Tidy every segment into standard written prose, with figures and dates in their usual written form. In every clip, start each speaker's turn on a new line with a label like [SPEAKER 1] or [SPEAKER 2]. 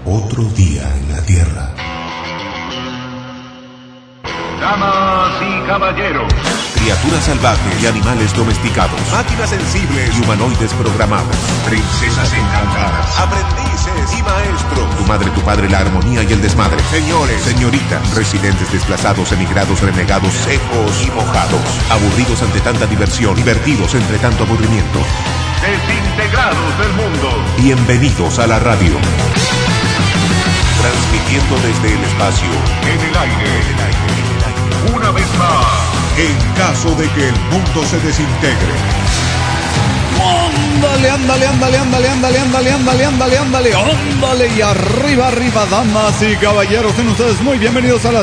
[SPEAKER 1] Otro día en la Tierra.
[SPEAKER 2] Damas y caballeros,
[SPEAKER 1] Criaturas salvajes y animales domesticados, máquinas sensibles y humanoides programados,
[SPEAKER 2] princesas encantadas,
[SPEAKER 1] aprendices y maestros, tu madre, tu padre, la armonía y el desmadre, señores, señoritas, residentes desplazados, emigrados, renegados, secos y mojados, aburridos ante tanta diversión, divertidos entre tanto aburrimiento,
[SPEAKER 2] desintegrados del mundo.
[SPEAKER 1] bienvenidos a la radio. Transmitiendo desde el espacio,
[SPEAKER 2] En el aire, una vez más,
[SPEAKER 1] en caso de que el mundo se desintegre.
[SPEAKER 3] Ándale, y arriba, damas y caballeros, sean ustedes muy bienvenidos a la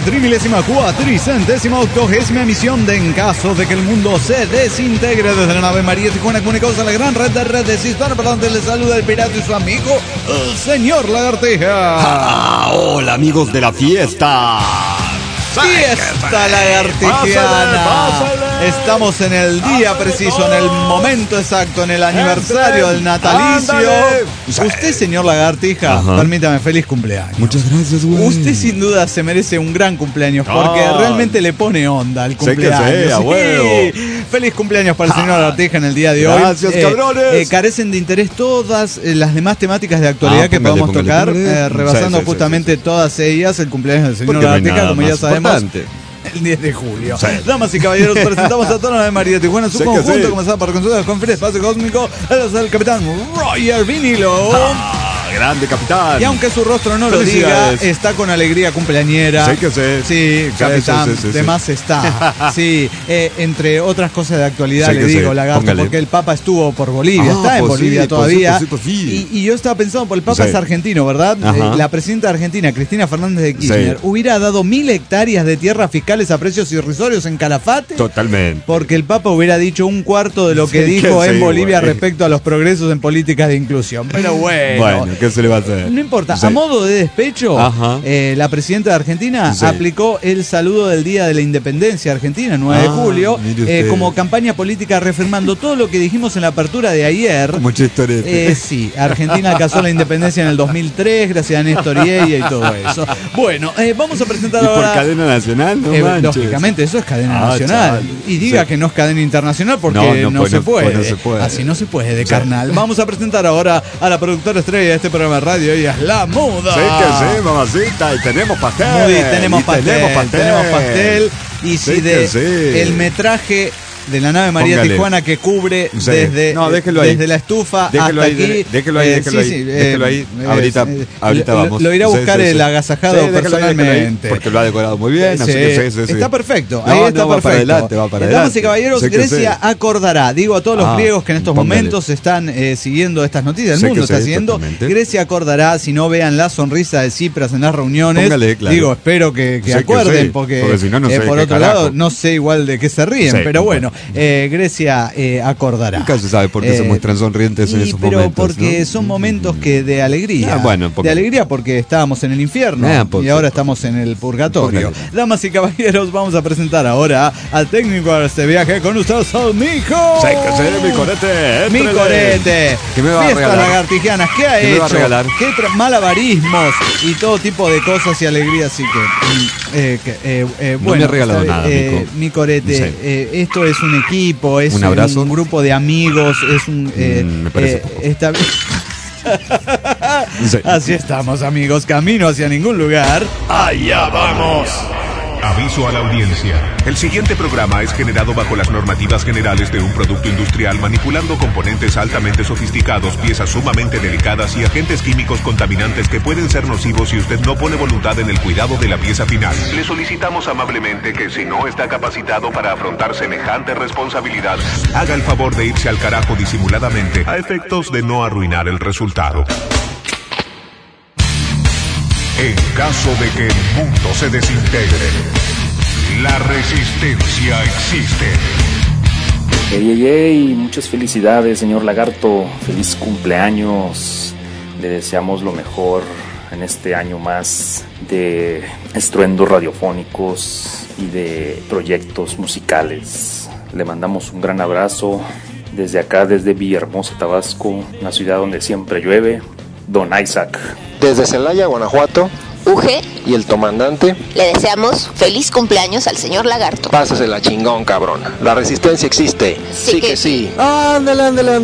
[SPEAKER 3] 3480ª emisión de En caso de que el mundo se desintegre desde la nave María Tijuana, comunicados a la gran red de redes hispanoparlantes. Les saluda el pirata y su amigo, el señor Lagartija.
[SPEAKER 4] Hola amigos de la fiesta.
[SPEAKER 3] Fiesta lagartijiana.
[SPEAKER 4] Pásale.
[SPEAKER 3] Estamos en el día preciso, en el momento exacto, en el aniversario del natalicio.
[SPEAKER 4] Ándale.
[SPEAKER 3] Usted, señor Lagartija,
[SPEAKER 4] Ajá.
[SPEAKER 3] permítame, feliz cumpleaños.
[SPEAKER 4] Muchas gracias, güey.
[SPEAKER 3] Usted sin duda se merece un gran cumpleaños porque
[SPEAKER 4] Ah.
[SPEAKER 3] realmente le pone onda al
[SPEAKER 4] Sé que
[SPEAKER 3] cumpleaños.
[SPEAKER 4] sé, a huevo.
[SPEAKER 3] Feliz cumpleaños para el señor Lagartija en el día de hoy.
[SPEAKER 4] Gracias, cabrones.
[SPEAKER 3] Carecen de interés todas las demás temáticas de actualidad que
[SPEAKER 4] póngale,
[SPEAKER 3] podamos
[SPEAKER 4] póngale,
[SPEAKER 3] tocar,
[SPEAKER 4] póngale.
[SPEAKER 3] rebasando
[SPEAKER 4] Sí,
[SPEAKER 3] justamente todas ellas el cumpleaños del señor
[SPEAKER 4] Porque no hay
[SPEAKER 3] Lagartija,
[SPEAKER 4] nada
[SPEAKER 3] como ya
[SPEAKER 4] más
[SPEAKER 3] sabemos.
[SPEAKER 4] importante.
[SPEAKER 3] El 10 de julio.
[SPEAKER 4] Sí.
[SPEAKER 3] Damas y caballeros, presentamos a toda la de María Tijuana en su
[SPEAKER 4] Sé que
[SPEAKER 3] conjunto,
[SPEAKER 4] sí.
[SPEAKER 3] comenzando por consulta con el espacio cósmico. Él es el capitán Roger Vinilo.
[SPEAKER 4] Grande capitán.
[SPEAKER 3] Y aunque su rostro no lo diga,
[SPEAKER 4] Felicidades.
[SPEAKER 3] está con alegría cumpleañera.
[SPEAKER 4] Sé que sé.
[SPEAKER 3] Sí, capitán,
[SPEAKER 4] Sí.
[SPEAKER 3] de más está. Sí, entre otras cosas de actualidad
[SPEAKER 4] Sé
[SPEAKER 3] le
[SPEAKER 4] que
[SPEAKER 3] digo,
[SPEAKER 4] sé.
[SPEAKER 3] Lagarto,
[SPEAKER 4] Póngale.
[SPEAKER 3] porque el Papa estuvo por Bolivia, está en
[SPEAKER 4] pues
[SPEAKER 3] Bolivia
[SPEAKER 4] sí,
[SPEAKER 3] todavía.
[SPEAKER 4] pues sí.
[SPEAKER 3] Y yo estaba pensando, por el Papa
[SPEAKER 4] Sí.
[SPEAKER 3] es argentino, ¿verdad?
[SPEAKER 4] Ajá.
[SPEAKER 3] La presidenta de Argentina, Cristina Fernández de Kirchner,
[SPEAKER 4] Sí.
[SPEAKER 3] hubiera dado 1000 hectáreas de tierras fiscales a precios irrisorios en Calafate.
[SPEAKER 4] Totalmente.
[SPEAKER 3] Porque el Papa hubiera dicho un cuarto de lo que
[SPEAKER 4] Sí,
[SPEAKER 3] dijo
[SPEAKER 4] que
[SPEAKER 3] en
[SPEAKER 4] sí,
[SPEAKER 3] Bolivia
[SPEAKER 4] güey.
[SPEAKER 3] respecto a los progresos en políticas de inclusión. Pero
[SPEAKER 4] Bueno, ¿qué se le va a hacer?
[SPEAKER 3] no importa,
[SPEAKER 4] Sí.
[SPEAKER 3] a modo de despecho,
[SPEAKER 4] Ajá.
[SPEAKER 3] la presidenta de Argentina
[SPEAKER 4] Sí.
[SPEAKER 3] aplicó el saludo del Día de la Independencia Argentina, 9 de julio,
[SPEAKER 4] mire usted.
[SPEAKER 3] como campaña política reafirmando todo lo que dijimos en la apertura de ayer.
[SPEAKER 4] Mucha historia.
[SPEAKER 3] Sí, Argentina alcanzó la independencia en el 2003 gracias a Néstor Ieia y todo eso. Bueno, vamos a presentar
[SPEAKER 4] ¿Y por
[SPEAKER 3] ahora...
[SPEAKER 4] cadena nacional? No manches.
[SPEAKER 3] lógicamente, eso es cadena
[SPEAKER 4] Ah,
[SPEAKER 3] nacional.
[SPEAKER 4] chaval.
[SPEAKER 3] Y diga
[SPEAKER 4] Sí.
[SPEAKER 3] que no es cadena internacional porque no,
[SPEAKER 4] pues
[SPEAKER 3] se puede.
[SPEAKER 4] pues no se puede.
[SPEAKER 3] Así no se puede, de carnal. Vamos a presentar ahora a la productora estrella de este programa de radio. Ella es La Muda.
[SPEAKER 4] Sí que sí, mamacita. Y tenemos pastel.
[SPEAKER 3] Muy bien, tenemos
[SPEAKER 4] Y
[SPEAKER 3] pastel. Y
[SPEAKER 4] Sí
[SPEAKER 3] si
[SPEAKER 4] que
[SPEAKER 3] de
[SPEAKER 4] sí.
[SPEAKER 3] el metraje de la nave María
[SPEAKER 4] Póngale.
[SPEAKER 3] Tijuana que cubre
[SPEAKER 4] Sí.
[SPEAKER 3] desde,
[SPEAKER 4] No, déjelo ahí.
[SPEAKER 3] desde la estufa
[SPEAKER 4] Déjelo
[SPEAKER 3] hasta
[SPEAKER 4] ahí,
[SPEAKER 3] aquí.
[SPEAKER 4] déjelo ahí, déjelo ahí. Ahorita
[SPEAKER 3] lo,
[SPEAKER 4] vamos.
[SPEAKER 3] Lo irá a
[SPEAKER 4] Sí,
[SPEAKER 3] buscar
[SPEAKER 4] sí,
[SPEAKER 3] el
[SPEAKER 4] sí.
[SPEAKER 3] agasajado
[SPEAKER 4] Sí, déjalo ahí,
[SPEAKER 3] personalmente.
[SPEAKER 4] porque lo ha decorado muy bien. así
[SPEAKER 3] Sí,
[SPEAKER 4] que sí.
[SPEAKER 3] está perfecto,
[SPEAKER 4] No,
[SPEAKER 3] ahí está
[SPEAKER 4] no, va
[SPEAKER 3] perfecto.
[SPEAKER 4] para adelante, va para
[SPEAKER 3] Damas
[SPEAKER 4] adelante.
[SPEAKER 3] y caballeros,
[SPEAKER 4] Sé que
[SPEAKER 3] Grecia
[SPEAKER 4] sí.
[SPEAKER 3] acordará, digo a todos los griegos que en estos
[SPEAKER 4] póngale.
[SPEAKER 3] momentos están siguiendo estas noticias, el
[SPEAKER 4] Sé
[SPEAKER 3] mundo
[SPEAKER 4] que
[SPEAKER 3] está
[SPEAKER 4] sí,
[SPEAKER 3] siguiendo,
[SPEAKER 4] totalmente.
[SPEAKER 3] Grecia acordará, si no vean la sonrisa de Tsipras en las reuniones,
[SPEAKER 4] Póngale, claro.
[SPEAKER 3] digo, espero que
[SPEAKER 4] Sé que
[SPEAKER 3] acuerden,
[SPEAKER 4] sí,
[SPEAKER 3] porque
[SPEAKER 4] si no, no sé
[SPEAKER 3] por
[SPEAKER 4] qué
[SPEAKER 3] otro
[SPEAKER 4] carajo.
[SPEAKER 3] lado, no sé igual de qué se ríen,
[SPEAKER 4] Sí,
[SPEAKER 3] pero bueno, Grecia acordará.
[SPEAKER 4] Nunca se sabe por qué se muestran sonrientes en esos
[SPEAKER 3] pero
[SPEAKER 4] momentos.
[SPEAKER 3] porque
[SPEAKER 4] ¿no?
[SPEAKER 3] son momentos que de alegría.
[SPEAKER 4] Ah, bueno, porque-
[SPEAKER 3] de alegría porque estábamos en el infierno
[SPEAKER 4] Porque-
[SPEAKER 3] y ahora estamos en el purgatorio.
[SPEAKER 4] Póngale.
[SPEAKER 3] Damas y caballeros, vamos a presentar ahora al técnico de este viaje con ustedes, al Mico.
[SPEAKER 4] Sé que sí, mi corete.
[SPEAKER 3] Mi
[SPEAKER 4] éntrele.
[SPEAKER 3] corete.
[SPEAKER 4] ¿Qué me va a
[SPEAKER 3] Fiestas
[SPEAKER 4] regalar?
[SPEAKER 3] lagartijanas, ¿qué ha
[SPEAKER 4] ¿Qué me
[SPEAKER 3] hecho?
[SPEAKER 4] va a regalar?
[SPEAKER 3] ¿Qué malabarismos y todo tipo de cosas y alegrías? Así que,
[SPEAKER 4] No
[SPEAKER 3] bueno,
[SPEAKER 4] me ha regalado
[SPEAKER 3] está bien,
[SPEAKER 4] nada, Mico.
[SPEAKER 3] mi corete,
[SPEAKER 4] Sí.
[SPEAKER 3] esto es un equipo, es
[SPEAKER 4] ¿Un abrazo?
[SPEAKER 3] un grupo de amigos, es un...
[SPEAKER 4] Me parece poco.
[SPEAKER 3] está bien.
[SPEAKER 4] Sí.
[SPEAKER 3] Así estamos, amigos, camino hacia ningún lugar.
[SPEAKER 2] Allá vamos. Aviso a la audiencia.
[SPEAKER 1] El siguiente programa es generado bajo las normativas generales de un producto industrial manipulando componentes altamente sofisticados, piezas sumamente delicadas y agentes químicos contaminantes que pueden ser nocivos si usted no pone voluntad en el cuidado de la pieza final. Le solicitamos amablemente que si no está capacitado para afrontar semejante responsabilidad, haga el favor de irse al carajo disimuladamente a efectos de no arruinar el resultado.
[SPEAKER 2] En caso de que el mundo se desintegre, la resistencia existe.
[SPEAKER 5] Ey, muchas felicidades, señor Lagarto. Feliz cumpleaños. Le deseamos lo mejor en este año más de estruendos radiofónicos y de proyectos musicales. Le mandamos un gran abrazo desde acá, desde Villahermosa, Tabasco, una ciudad donde siempre llueve Don Isaac.
[SPEAKER 6] Desde Celaya, Guanajuato,
[SPEAKER 7] Uge,
[SPEAKER 6] y el comandante,
[SPEAKER 7] le deseamos feliz cumpleaños al señor Lagarto.
[SPEAKER 6] pásasela chingón, cabrón. La resistencia existe.
[SPEAKER 7] Sí que
[SPEAKER 6] sí.
[SPEAKER 8] Ándale,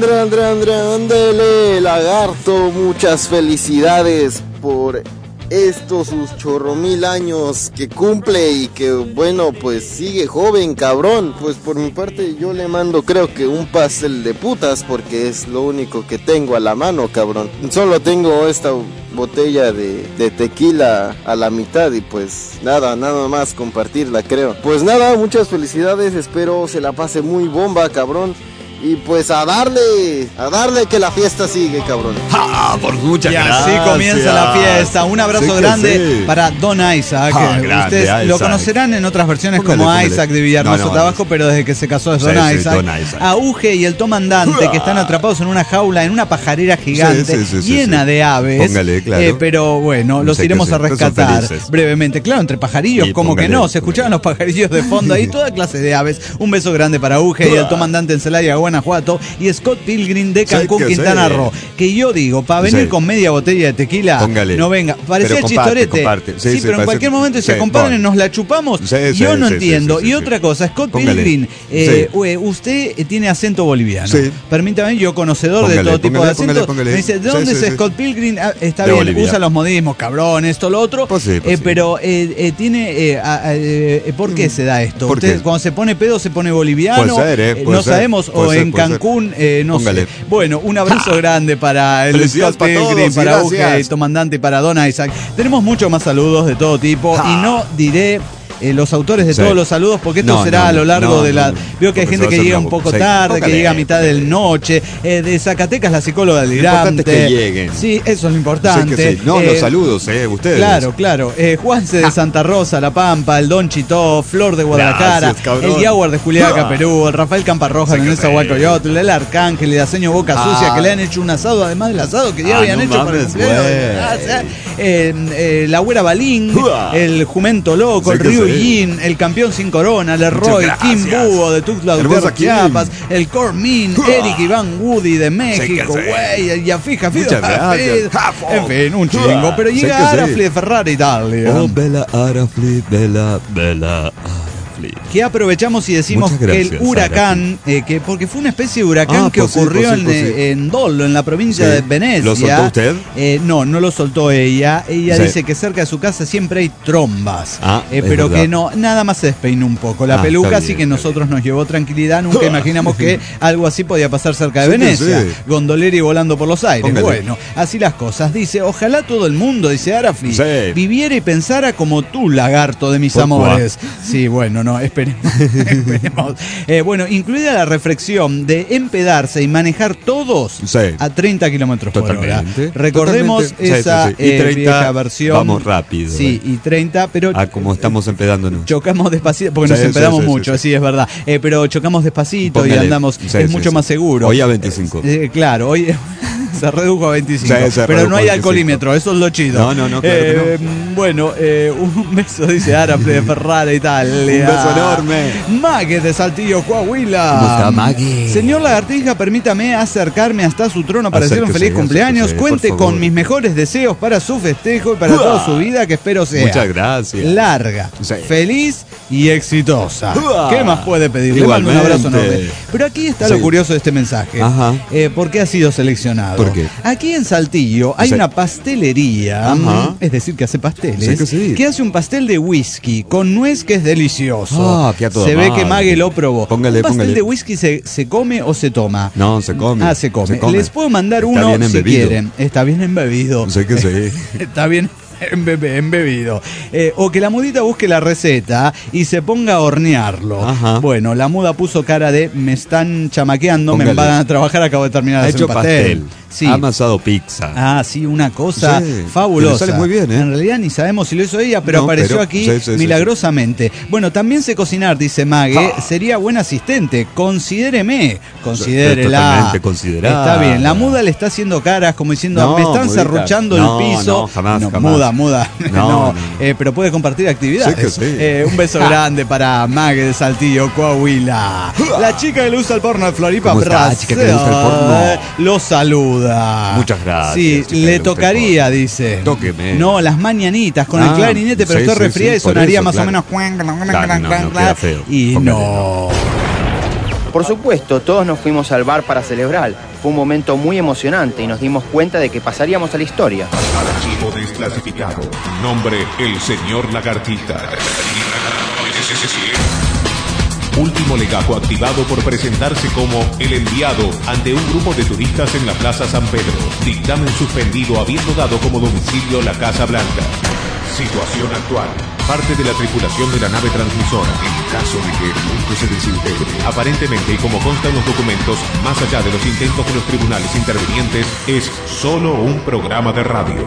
[SPEAKER 8] Lagarto, muchas felicidades por estos sus chorromil años que cumple y que bueno, pues sigue joven, cabrón. Pues por mi parte yo le mando creo que un pastel de putas porque es lo único que tengo a la mano, cabrón. Solo tengo esta botella de tequila a la mitad y pues nada más compartirla, creo. Pues nada, muchas felicidades, espero se la pase muy bomba, cabrón. Y pues a darle que la fiesta sigue, cabrón.
[SPEAKER 4] Por muchas
[SPEAKER 3] Y
[SPEAKER 4] gracias.
[SPEAKER 3] así comienza la fiesta. Un abrazo grande para Don Isaac.
[SPEAKER 4] Grande
[SPEAKER 3] Ustedes
[SPEAKER 4] Isaac.
[SPEAKER 3] lo conocerán en otras versiones como Isaac de Villahermosa, Tabasco, pero desde que se casó es Don Isaac.
[SPEAKER 4] Don Isaac.
[SPEAKER 3] A Uge y el comandante que están atrapados en una jaula, en una pajarera gigante llena de aves.
[SPEAKER 4] Póngale, claro.
[SPEAKER 3] Pero bueno, los
[SPEAKER 4] Sé que
[SPEAKER 3] iremos
[SPEAKER 4] sí,
[SPEAKER 3] a
[SPEAKER 4] pero son
[SPEAKER 3] rescatar
[SPEAKER 4] felices.
[SPEAKER 3] brevemente. Claro, entre pajarillos,
[SPEAKER 4] Y
[SPEAKER 3] como que
[SPEAKER 4] póngale,
[SPEAKER 3] no. Se escuchaban los pajarillos de fondo ahí, toda clase de aves. Un beso grande para Uge y el comandante en Celaya, Guanajuato. Y Scott Pilgrim de Cancún,
[SPEAKER 4] Sé que
[SPEAKER 3] Quintana
[SPEAKER 4] sí.
[SPEAKER 3] Roo. Que yo digo, para venir
[SPEAKER 4] Sí.
[SPEAKER 3] con media botella de tequila,
[SPEAKER 4] Póngale.
[SPEAKER 3] no venga. Parecía
[SPEAKER 4] Pero comparte,
[SPEAKER 3] chistorete.
[SPEAKER 4] comparte.
[SPEAKER 3] Sí,
[SPEAKER 4] Sí,
[SPEAKER 3] pero en
[SPEAKER 4] parece-
[SPEAKER 3] cualquier momento dice,
[SPEAKER 4] sí,
[SPEAKER 3] compadre,
[SPEAKER 4] bueno.
[SPEAKER 3] nos la chupamos.
[SPEAKER 4] Sí,
[SPEAKER 3] Yo
[SPEAKER 4] sí,
[SPEAKER 3] no
[SPEAKER 4] sí,
[SPEAKER 3] entiendo.
[SPEAKER 4] sí,
[SPEAKER 3] Y
[SPEAKER 4] sí,
[SPEAKER 3] otra
[SPEAKER 4] sí.
[SPEAKER 3] cosa, Scott
[SPEAKER 4] Póngale.
[SPEAKER 3] Pilgrim,
[SPEAKER 4] Sí.
[SPEAKER 3] usted tiene acento boliviano.
[SPEAKER 4] Sí.
[SPEAKER 3] Permítame, yo conocedor de
[SPEAKER 4] Póngale,
[SPEAKER 3] todo tipo de
[SPEAKER 4] póngale,
[SPEAKER 3] acentos.
[SPEAKER 4] póngale.
[SPEAKER 3] Me dice, ¿de
[SPEAKER 4] Sí,
[SPEAKER 3] dónde
[SPEAKER 4] sí,
[SPEAKER 3] es
[SPEAKER 4] sí.
[SPEAKER 3] Scott Pilgrim? Ah, está
[SPEAKER 4] De
[SPEAKER 3] bien,
[SPEAKER 4] Bolivia.
[SPEAKER 3] usa los modismos, cabrón, esto, lo otro.
[SPEAKER 4] Pues sí, pues sí.
[SPEAKER 3] Pero tiene. ¿Por qué se da esto?
[SPEAKER 4] ¿Por
[SPEAKER 3] Usted,
[SPEAKER 4] qué?
[SPEAKER 3] cuando se pone pedo, se pone boliviano.
[SPEAKER 4] Puede ser, puede
[SPEAKER 3] no
[SPEAKER 4] ser.
[SPEAKER 3] sabemos,
[SPEAKER 4] Puede
[SPEAKER 3] o
[SPEAKER 4] ser,
[SPEAKER 3] en
[SPEAKER 4] puede ser.
[SPEAKER 3] Cancún, no
[SPEAKER 4] Póngale.
[SPEAKER 3] sé. Bueno, un abrazo grande para el
[SPEAKER 4] Felicidades
[SPEAKER 3] Scott
[SPEAKER 4] para todos,
[SPEAKER 3] Pilgrim, para
[SPEAKER 4] gracias.
[SPEAKER 3] Uge, el comandante y para Don Isaac. Tenemos muchos más saludos de todo tipo y no diré los autores de
[SPEAKER 4] Sí.
[SPEAKER 3] todos los saludos porque esto
[SPEAKER 4] No,
[SPEAKER 3] será
[SPEAKER 4] no,
[SPEAKER 3] a lo largo
[SPEAKER 4] no,
[SPEAKER 3] de la...
[SPEAKER 4] no, no.
[SPEAKER 3] Veo que hay
[SPEAKER 4] Porque
[SPEAKER 3] gente
[SPEAKER 4] se va a
[SPEAKER 3] que
[SPEAKER 4] hacer
[SPEAKER 3] llega
[SPEAKER 4] una
[SPEAKER 3] un poco
[SPEAKER 4] sí,
[SPEAKER 3] tarde,
[SPEAKER 4] póngale,
[SPEAKER 3] que llega a mitad
[SPEAKER 4] póngale.
[SPEAKER 3] de noche. De Zacatecas, la psicóloga delirante.
[SPEAKER 4] importante es que lleguen.
[SPEAKER 3] Sí, eso es lo importante.
[SPEAKER 4] Sí que sí. No, los saludos, ustedes.
[SPEAKER 3] Claro. Juanse de Santa Rosa, La Pampa, el Don Chitó, Flor de Guadalajara,
[SPEAKER 4] Gracias, cabrón.
[SPEAKER 3] el Jaguar de Juliaca, Perú, el Rafael Camparroja de
[SPEAKER 4] Sí que
[SPEAKER 3] Nesa
[SPEAKER 4] sí.
[SPEAKER 3] Huacoyotl, el Arcángel, el Aseño Boca Sucia, que le han hecho un asado, además del asado que ya habían
[SPEAKER 4] no
[SPEAKER 3] hecho para el
[SPEAKER 4] mames,
[SPEAKER 3] cumpleaños.
[SPEAKER 4] güey.
[SPEAKER 3] La Güera Balín, el Jumento Loco,
[SPEAKER 4] Sí
[SPEAKER 3] el
[SPEAKER 4] que
[SPEAKER 3] Río
[SPEAKER 4] sí.
[SPEAKER 3] Yin, el Campeón Sin Corona, el Roy,
[SPEAKER 4] Muchas
[SPEAKER 3] Kim
[SPEAKER 4] gracias.
[SPEAKER 3] Búho de Tuxtla
[SPEAKER 4] Hermosa
[SPEAKER 3] Gutiérrez,
[SPEAKER 4] Kim.
[SPEAKER 3] Chiapas, el Cormin, Eric Iván Woody de México,
[SPEAKER 4] sí.
[SPEAKER 3] güey, el Yafija
[SPEAKER 4] Muchas gracias.
[SPEAKER 3] en fin, un chingo, pero
[SPEAKER 4] Sé
[SPEAKER 3] llega
[SPEAKER 4] que sí.
[SPEAKER 3] Arafli de Ferrari Italia.
[SPEAKER 4] Oh, bella Arafli, bella Arafli.
[SPEAKER 3] Que aprovechamos y decimos
[SPEAKER 4] Muchas
[SPEAKER 3] que el
[SPEAKER 4] gracias,
[SPEAKER 3] huracán, porque fue una especie de huracán que
[SPEAKER 4] pues sí,
[SPEAKER 3] ocurrió
[SPEAKER 4] pues sí, pues sí.
[SPEAKER 3] en Dollo, en la provincia
[SPEAKER 4] Sí.
[SPEAKER 3] de Venecia.
[SPEAKER 4] ¿Lo soltó usted?
[SPEAKER 3] No lo soltó ella. Ella
[SPEAKER 4] Sí.
[SPEAKER 3] dice que cerca de su casa siempre hay trombas.
[SPEAKER 4] Es
[SPEAKER 3] Pero
[SPEAKER 4] verdad.
[SPEAKER 3] que no, nada más se despeinó un poco la
[SPEAKER 4] Está
[SPEAKER 3] peluca,
[SPEAKER 4] bien,
[SPEAKER 3] así que
[SPEAKER 4] está
[SPEAKER 3] nosotros nos llevó tranquilidad. Nunca imaginamos que algo así podía pasar cerca de
[SPEAKER 4] Sí que
[SPEAKER 3] Venecia.
[SPEAKER 4] sí.
[SPEAKER 3] Gondoleri volando por los aires.
[SPEAKER 4] Póngale.
[SPEAKER 3] Bueno, así las cosas. Dice, ojalá todo el mundo, dice Arafli,
[SPEAKER 4] Sí.
[SPEAKER 3] viviera y pensara como tú, lagarto de mis
[SPEAKER 4] ¿Por
[SPEAKER 3] amores. Sí, bueno, no, esperemos. Esperemos. Bueno, incluida la reflexión de empedarse y manejar todos
[SPEAKER 4] Sí.
[SPEAKER 3] a 30 kilómetros por hora.
[SPEAKER 4] Totalmente.
[SPEAKER 3] Recordemos
[SPEAKER 4] Totalmente.
[SPEAKER 3] esa
[SPEAKER 4] Sí. Y 30,
[SPEAKER 3] vieja versión.
[SPEAKER 4] vamos rápido.
[SPEAKER 3] Sí, y 30, pero
[SPEAKER 4] Como estamos empedándonos.
[SPEAKER 3] chocamos despacito, porque
[SPEAKER 4] Sí,
[SPEAKER 3] nos
[SPEAKER 4] sí,
[SPEAKER 3] empedamos
[SPEAKER 4] sí,
[SPEAKER 3] mucho,
[SPEAKER 4] sí.
[SPEAKER 3] sí, es verdad. Pero chocamos despacito y
[SPEAKER 4] Póngale.
[SPEAKER 3] andamos,
[SPEAKER 4] Sí,
[SPEAKER 3] es
[SPEAKER 4] sí,
[SPEAKER 3] mucho
[SPEAKER 4] sí.
[SPEAKER 3] más seguro.
[SPEAKER 4] Hoy a 25.
[SPEAKER 3] Claro, hoy se redujo a 25.
[SPEAKER 4] Sí, se
[SPEAKER 3] pero
[SPEAKER 4] redujo
[SPEAKER 3] no
[SPEAKER 4] a
[SPEAKER 3] hay
[SPEAKER 4] 25.
[SPEAKER 3] alcoholímetro, eso es lo chido.
[SPEAKER 4] No, claro que
[SPEAKER 3] Bueno, un beso, dice Arafle de Ferrara, Italia.
[SPEAKER 4] Un beso enorme.
[SPEAKER 3] Mague de Saltillo, Coahuila.
[SPEAKER 4] ¿Cómo está, Maggie?
[SPEAKER 3] Señor Lagartija, permítame acercarme hasta su trono para decirle un
[SPEAKER 4] Acérquese,
[SPEAKER 3] feliz cumpleaños.
[SPEAKER 4] acérquese,
[SPEAKER 3] Cuente
[SPEAKER 4] por favor.
[SPEAKER 3] con mis mejores deseos para su festejo y para toda su vida, que espero sea
[SPEAKER 4] Muchas gracias.
[SPEAKER 3] larga,
[SPEAKER 4] Sí.
[SPEAKER 3] feliz y exitosa.
[SPEAKER 4] ¡Uah!
[SPEAKER 3] ¿Qué más puede pedir? Le mando un abrazo
[SPEAKER 4] Igualmente.
[SPEAKER 3] enorme. Pero aquí está
[SPEAKER 4] Sí.
[SPEAKER 3] lo curioso de este mensaje.
[SPEAKER 4] Ajá.
[SPEAKER 3] ¿Por qué ha sido seleccionado?
[SPEAKER 4] ¿Por qué?
[SPEAKER 3] Aquí en Saltillo hay
[SPEAKER 4] Sí.
[SPEAKER 3] una pastelería,
[SPEAKER 4] Ajá.
[SPEAKER 3] es decir, que hace pasteles,
[SPEAKER 4] Sí que sí.
[SPEAKER 3] que hace un pastel de whisky con nuez que es delicioso.
[SPEAKER 4] Ah, qué a toda
[SPEAKER 3] se ve
[SPEAKER 4] madre.
[SPEAKER 3] que Mague lo probó.
[SPEAKER 4] Póngale,
[SPEAKER 3] ¿Un pastel
[SPEAKER 4] póngale.
[SPEAKER 3] de whisky se come o se toma?
[SPEAKER 4] No, se come.
[SPEAKER 3] Ah, se come. Les puedo mandar
[SPEAKER 4] Está
[SPEAKER 3] uno
[SPEAKER 4] bien
[SPEAKER 3] si
[SPEAKER 4] embebido.
[SPEAKER 3] quieren. Está bien embebido.
[SPEAKER 4] Sé que sí.
[SPEAKER 3] Está bien embebido. O que la mudita busque la receta y se ponga a hornearlo.
[SPEAKER 4] Ajá.
[SPEAKER 3] Bueno, la muda puso cara de me están chamaqueando,
[SPEAKER 4] Póngale.
[SPEAKER 3] me van a trabajar, acabo de terminar de
[SPEAKER 4] Ha
[SPEAKER 3] hacer
[SPEAKER 4] hecho
[SPEAKER 3] un pastel.
[SPEAKER 4] pastel.
[SPEAKER 3] Sí.
[SPEAKER 4] Ha amasado pizza.
[SPEAKER 3] Ah, sí, una cosa
[SPEAKER 4] Sí,
[SPEAKER 3] fabulosa.
[SPEAKER 4] le sale muy bien, ¿eh?
[SPEAKER 3] En realidad ni sabemos si lo hizo ella, pero
[SPEAKER 4] No,
[SPEAKER 3] apareció
[SPEAKER 4] pero-
[SPEAKER 3] aquí
[SPEAKER 4] sí, sí, sí,
[SPEAKER 3] milagrosamente. Bueno, también sé cocinar, dice Mague. Sería buen asistente. Considéreme. Considérela.
[SPEAKER 4] Totalmente considerada.
[SPEAKER 3] Está bien. La muda le está haciendo caras como diciendo,
[SPEAKER 4] No,
[SPEAKER 3] me están
[SPEAKER 4] mudita.
[SPEAKER 3] serruchando
[SPEAKER 4] No,
[SPEAKER 3] el piso.
[SPEAKER 4] no, jamás, jamás.
[SPEAKER 3] Muda.
[SPEAKER 4] No,
[SPEAKER 3] No,
[SPEAKER 4] no.
[SPEAKER 3] pero puede compartir actividades.
[SPEAKER 4] Sí que sí.
[SPEAKER 3] Un beso grande para Mague de Saltillo, Coahuila. La chica que le usa el porno de Floripa
[SPEAKER 4] ¿Cómo está,
[SPEAKER 3] Brasil,
[SPEAKER 4] chica que le gusta el porno?
[SPEAKER 3] los saluda. saluda.
[SPEAKER 4] Muchas gracias.
[SPEAKER 3] Sí,
[SPEAKER 4] chica,
[SPEAKER 3] le tocaría, dice.
[SPEAKER 4] Tóqueme.
[SPEAKER 3] No, las mañanitas con el clarinete, pero
[SPEAKER 4] sí,
[SPEAKER 3] usted
[SPEAKER 4] sí,
[SPEAKER 3] resfría
[SPEAKER 4] sí,
[SPEAKER 3] y
[SPEAKER 4] por
[SPEAKER 3] sonaría
[SPEAKER 4] eso,
[SPEAKER 3] más
[SPEAKER 4] claro.
[SPEAKER 3] o menos.
[SPEAKER 4] Claro, no, queda feo.
[SPEAKER 3] Y
[SPEAKER 4] Póngale,
[SPEAKER 3] no.
[SPEAKER 9] Por supuesto, todos nos fuimos al bar para celebrar. Fue un momento muy emocionante y nos dimos cuenta de que pasaríamos a la historia.
[SPEAKER 1] Archivo desclasificado. Nombre: el señor Lagartija. Último legajo activado por presentarse como el enviado ante un grupo de turistas en la Plaza San Pedro. Dictamen suspendido habiendo dado como domicilio la Casa Blanca. Situación actual. Parte de la tripulación de la nave transmisora, en caso de que el mundo se desintegre. Aparentemente, y como consta en los documentos, más allá de los intentos de los tribunales intervinientes, es solo un programa de radio.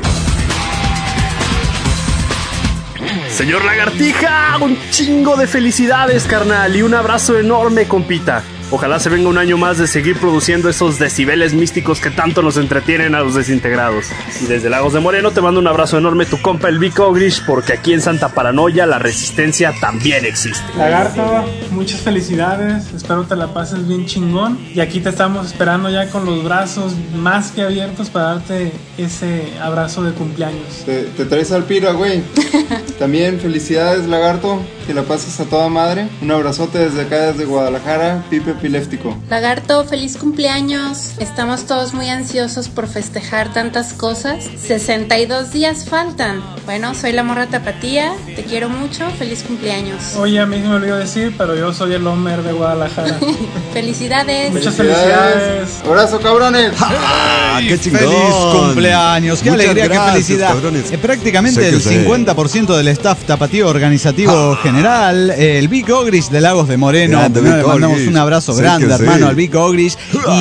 [SPEAKER 10] Señor Lagartija, un chingo de felicidades, carnal, y un abrazo enorme, compita. Ojalá se venga un año más de seguir produciendo esos decibeles místicos que tanto nos entretienen a los desintegrados. Y desde Lagos de Moreno te mando un abrazo enorme tu compa el Vic Ogrish, porque aquí en Santa Paranoia la resistencia también existe.
[SPEAKER 11] Lagarto, muchas felicidades, espero te la pases bien chingón. Y aquí te estamos esperando ya con los brazos más que abiertos para darte ese abrazo de cumpleaños.
[SPEAKER 12] Te traes al pira, güey. También felicidades, Lagarto, que la pases a toda madre. Un abrazote desde acá, desde Guadalajara, Pipe Epiléptico.
[SPEAKER 13] Lagarto, feliz cumpleaños. Estamos todos muy ansiosos por festejar tantas cosas. 62 días faltan. Bueno, soy la morra Tapatía, te quiero mucho, feliz cumpleaños.
[SPEAKER 11] Oye, a mí me olvidó decir, pero yo soy el Homer de Guadalajara.
[SPEAKER 13] Felicidades.
[SPEAKER 11] Muchas felicidades.
[SPEAKER 12] Abrazo, cabrones.
[SPEAKER 4] ¡Qué chingón!
[SPEAKER 3] ¡Feliz cumpleaños! ¡Qué
[SPEAKER 4] Muchas
[SPEAKER 3] alegría,
[SPEAKER 4] gracias,
[SPEAKER 3] qué felicidad!
[SPEAKER 4] cabrones.
[SPEAKER 3] Prácticamente
[SPEAKER 4] Sé que
[SPEAKER 3] el
[SPEAKER 4] sé.
[SPEAKER 3] 50% del staff tapatío organizativo general, el Vic Ogrish de Lagos de Moreno.
[SPEAKER 4] Grande,
[SPEAKER 3] Le
[SPEAKER 4] Vic
[SPEAKER 3] mandamos
[SPEAKER 4] Ogrish.
[SPEAKER 3] un abrazo
[SPEAKER 4] Sé
[SPEAKER 3] grande,
[SPEAKER 4] que
[SPEAKER 3] hermano,
[SPEAKER 4] sí.
[SPEAKER 3] al Vic Ogrish.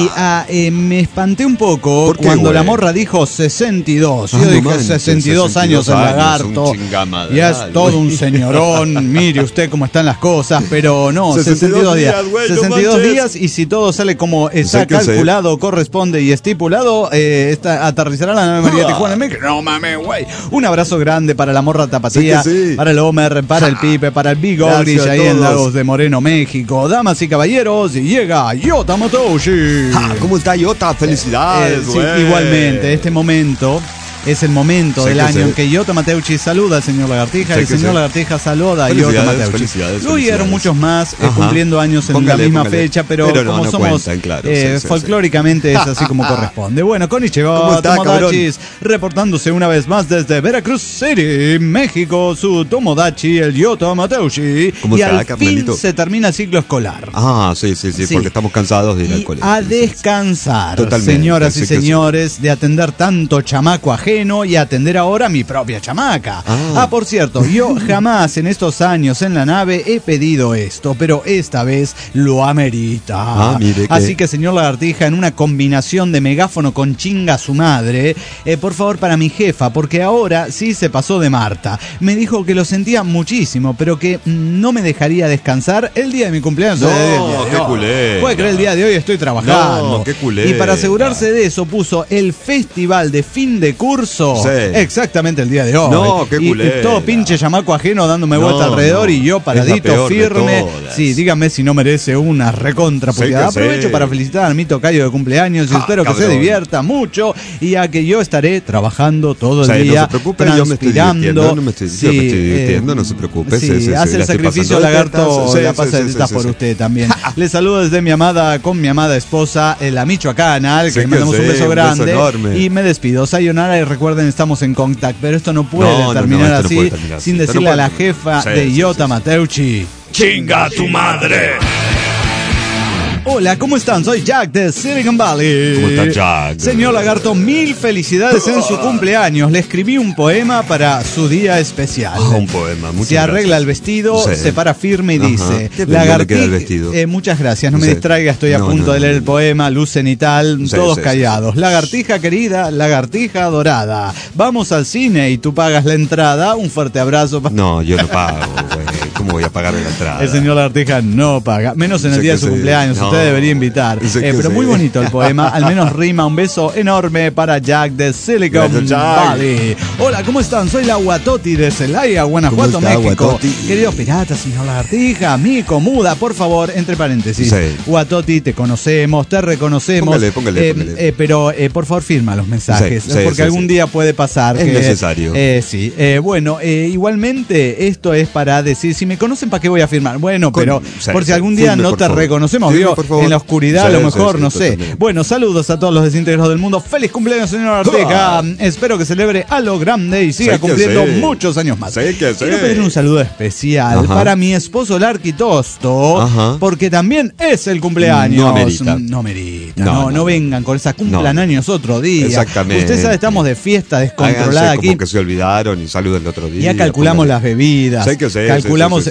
[SPEAKER 3] Y me espanté un poco
[SPEAKER 4] ¿Por qué,
[SPEAKER 3] cuando
[SPEAKER 4] güey?
[SPEAKER 3] la morra dijo 62. Yo
[SPEAKER 4] Ah, no
[SPEAKER 3] dije
[SPEAKER 4] manches,
[SPEAKER 3] 62 años en Lagarto.
[SPEAKER 4] un chingamadral,
[SPEAKER 3] Y es todo un señorón. Mire usted cómo están las cosas, pero no, 62 días.
[SPEAKER 4] güey, no
[SPEAKER 3] 62
[SPEAKER 4] manches.
[SPEAKER 3] días y si todo sale como está
[SPEAKER 4] Sé que sé.
[SPEAKER 3] calculado, corresponde y estipulado, aterrizará la nave María Tijuana en México. No mames, güey. Un abrazo grande para la morra Tapatía,
[SPEAKER 4] Sé que sí.
[SPEAKER 3] para el Homer, para el Pipe, para el Big
[SPEAKER 4] Gracias
[SPEAKER 3] Ogrish
[SPEAKER 4] a
[SPEAKER 3] ahí en
[SPEAKER 4] todos.
[SPEAKER 3] Lagos de Moreno, México. Damas y caballeros, y llega Yota Motoshi.
[SPEAKER 4] ¿Cómo está Yota? Felicidades,
[SPEAKER 3] Sí,
[SPEAKER 4] güey.
[SPEAKER 3] igualmente, este momento es el momento
[SPEAKER 4] Sé
[SPEAKER 3] del
[SPEAKER 4] que
[SPEAKER 3] año
[SPEAKER 4] sé.
[SPEAKER 3] en que Yota Mateucci saluda al señor Lagartija
[SPEAKER 4] Sé
[SPEAKER 3] y el
[SPEAKER 4] que
[SPEAKER 3] señor
[SPEAKER 4] sé.
[SPEAKER 3] Lagartija saluda a
[SPEAKER 4] Felicidades,
[SPEAKER 3] Yota Mateucci.
[SPEAKER 4] felicidades,
[SPEAKER 3] Luego hubieron
[SPEAKER 4] felicidades.
[SPEAKER 3] muchos más
[SPEAKER 4] Ajá.
[SPEAKER 3] cumpliendo años en
[SPEAKER 4] Póngale,
[SPEAKER 3] la misma
[SPEAKER 4] póngale.
[SPEAKER 3] fecha, pero
[SPEAKER 4] Pero no,
[SPEAKER 3] como
[SPEAKER 4] no
[SPEAKER 3] somos
[SPEAKER 4] cuentan, claro, sí, sí,
[SPEAKER 3] folclóricamente es así como corresponde. Bueno,
[SPEAKER 4] ¿Cómo
[SPEAKER 3] Konnichiwa,
[SPEAKER 4] está,
[SPEAKER 3] Tomodachis, reportándose una vez más desde Veracruz City, México, su Tomodachi, el Yota Mateucci.
[SPEAKER 4] ¿Cómo
[SPEAKER 3] Y
[SPEAKER 4] está,
[SPEAKER 3] al
[SPEAKER 4] carnalito?
[SPEAKER 3] fin se termina el ciclo escolar.
[SPEAKER 4] Ah, sí, sí, sí,
[SPEAKER 3] Sí.
[SPEAKER 4] porque estamos cansados de ir al
[SPEAKER 3] Y
[SPEAKER 4] colegio.
[SPEAKER 3] a descansar,
[SPEAKER 4] Totalmente,
[SPEAKER 3] señoras y
[SPEAKER 4] sé que sí.
[SPEAKER 3] señores, de atender tanto chamaco ajeno y atender ahora a mi propia chamaca. Por cierto, yo jamás en estos años en la nave he pedido esto, pero esta vez lo amerita.
[SPEAKER 4] Mire que-
[SPEAKER 3] Así que, señor Lagartija, en una combinación de megáfono con chinga a su madre, por favor para mi jefa, porque ahora sí se pasó de Marta. Me dijo que lo sentía muchísimo, pero que no me dejaría descansar el día de mi cumpleaños.
[SPEAKER 4] No,
[SPEAKER 3] el día de
[SPEAKER 4] qué
[SPEAKER 3] hoy.
[SPEAKER 4] culera.
[SPEAKER 3] Puede creer, el día de hoy estoy trabajando.
[SPEAKER 4] No, qué culera.
[SPEAKER 3] Y para asegurarse de eso puso el festival de fin de curso.
[SPEAKER 4] Sí.
[SPEAKER 3] Exactamente el día de hoy.
[SPEAKER 4] No, qué
[SPEAKER 3] y
[SPEAKER 4] culera.
[SPEAKER 3] todo pinche chamaco ajeno dándome
[SPEAKER 4] No,
[SPEAKER 3] vuelta alrededor
[SPEAKER 4] no.
[SPEAKER 3] y yo
[SPEAKER 4] Es la
[SPEAKER 3] paradito
[SPEAKER 4] peor de
[SPEAKER 3] firme.
[SPEAKER 4] todas.
[SPEAKER 3] Sí, dígame si no merece una recontra
[SPEAKER 4] Sé
[SPEAKER 3] puteada.
[SPEAKER 4] que
[SPEAKER 3] Aprovecho
[SPEAKER 4] sí.
[SPEAKER 3] para felicitar a mi tocayo de cumpleaños y espero que se
[SPEAKER 4] cabrón.
[SPEAKER 3] divierta mucho y a que yo estaré trabajando todo el
[SPEAKER 4] Sí,
[SPEAKER 3] día.
[SPEAKER 4] no se preocupe, yo me estoy divirtiendo, yo me estoy divirtiendo, no se preocupe.
[SPEAKER 3] Sí,
[SPEAKER 4] Sí, sí, sí,
[SPEAKER 3] hace el
[SPEAKER 4] la estoy
[SPEAKER 3] sacrificio
[SPEAKER 4] pasando de
[SPEAKER 3] Lagarto,
[SPEAKER 4] tetas. Sí,
[SPEAKER 3] la
[SPEAKER 4] sí,
[SPEAKER 3] pasa de
[SPEAKER 4] sí,
[SPEAKER 3] tetas
[SPEAKER 4] sí,
[SPEAKER 3] por
[SPEAKER 4] sí.
[SPEAKER 3] usted también. Le saludo desde mi amada, con mi amada esposa, la Michoacana, al que
[SPEAKER 4] Sí
[SPEAKER 3] le mandamos
[SPEAKER 4] que
[SPEAKER 3] un
[SPEAKER 4] sí,
[SPEAKER 3] beso
[SPEAKER 4] un
[SPEAKER 3] grande.
[SPEAKER 4] beso enorme.
[SPEAKER 3] Y me despido. Sayonara y recuerden, estamos en contact, pero esto no puede
[SPEAKER 4] No, no,
[SPEAKER 3] terminar
[SPEAKER 4] esto no
[SPEAKER 3] así
[SPEAKER 4] puede terminar
[SPEAKER 3] sin
[SPEAKER 4] así. Esto
[SPEAKER 3] decirle
[SPEAKER 4] no
[SPEAKER 3] a la
[SPEAKER 4] puede-
[SPEAKER 3] jefa
[SPEAKER 4] Sí,
[SPEAKER 3] de
[SPEAKER 4] sí,
[SPEAKER 3] Yota Mateucci.
[SPEAKER 4] ¡Chinga tu madre!
[SPEAKER 3] Hola, ¿cómo están? Soy Jack de Silicon Valley.
[SPEAKER 4] ¿Cómo está Jack?
[SPEAKER 3] Señor Lagarto, mil felicidades en su cumpleaños. Le escribí un poema para su día especial.
[SPEAKER 4] Un poema, muchas
[SPEAKER 3] Se arregla
[SPEAKER 4] gracias.
[SPEAKER 3] el vestido,
[SPEAKER 4] Sí.
[SPEAKER 3] se para firme y
[SPEAKER 4] Ajá.
[SPEAKER 3] dice:
[SPEAKER 4] Qué bello le queda el vestido.
[SPEAKER 3] muchas gracias, no me
[SPEAKER 4] Sí.
[SPEAKER 3] distraiga, estoy a
[SPEAKER 4] No,
[SPEAKER 3] punto
[SPEAKER 4] no,
[SPEAKER 3] de
[SPEAKER 4] no,
[SPEAKER 3] leer
[SPEAKER 4] no.
[SPEAKER 3] el poema, lucen y tal,
[SPEAKER 4] Sí,
[SPEAKER 3] todos
[SPEAKER 4] sí, sí,
[SPEAKER 3] callados. Lagartija querida, lagartija dorada, vamos al cine y tú pagas la entrada. Un fuerte abrazo.
[SPEAKER 4] No, yo no pago, güey. ¿Cómo voy a pagar la entrada?
[SPEAKER 3] El señor Lagartija no paga, menos en el
[SPEAKER 4] Sé
[SPEAKER 3] día de
[SPEAKER 4] que
[SPEAKER 3] su
[SPEAKER 4] sí.
[SPEAKER 3] cumpleaños.
[SPEAKER 4] No,
[SPEAKER 3] usted debería invitar. Pero muy bonito el poema, al menos rima. Un beso enorme para Jack de Silicon Valley. Hola, ¿cómo están? Soy la Guatoti de Celaya, Guanajuato, México. Guatoti? Queridos piratas, señor Lagartija, Mico, Muda, por favor, entre paréntesis. Guatoti, te conocemos, te reconocemos. Póngale. Pero por favor, firma los mensajes, porque algún día puede pasar.
[SPEAKER 4] Es necesario.
[SPEAKER 3] Bueno, igualmente, esto es para decir, si me conocen, ¿para qué voy a firmar? Bueno, pero por si algún día no te reconocemos, ¿vio? En la oscuridad, a lo mejor, no sé. Bueno, saludos a todos los desintegrados del mundo. Feliz cumpleaños, señor Lagartija. Espero que celebre a lo grande y siga cumpliendo muchos años más. Quiero pedir un saludo especial para mi esposo, el Arquitosto, porque también es el cumpleaños. No merita. No vengan con esa cumpleaños otro día.
[SPEAKER 4] Exactamente.
[SPEAKER 3] Usted sabe, estamos de fiesta descontrolada aquí.
[SPEAKER 4] Como que se olvidaron y saluden el otro día.
[SPEAKER 3] Ya calculamos las bebidas. Calculamos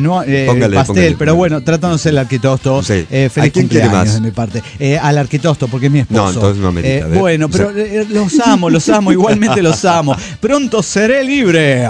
[SPEAKER 3] pastel, pero bueno, tratándose del Arquitosto. Feliz cumpleaños de mi parte. Al Arquitosto, porque es mi esposo.
[SPEAKER 4] No, entonces no merita.
[SPEAKER 3] Bueno, pero los amo, igualmente los amo. Pronto seré libre.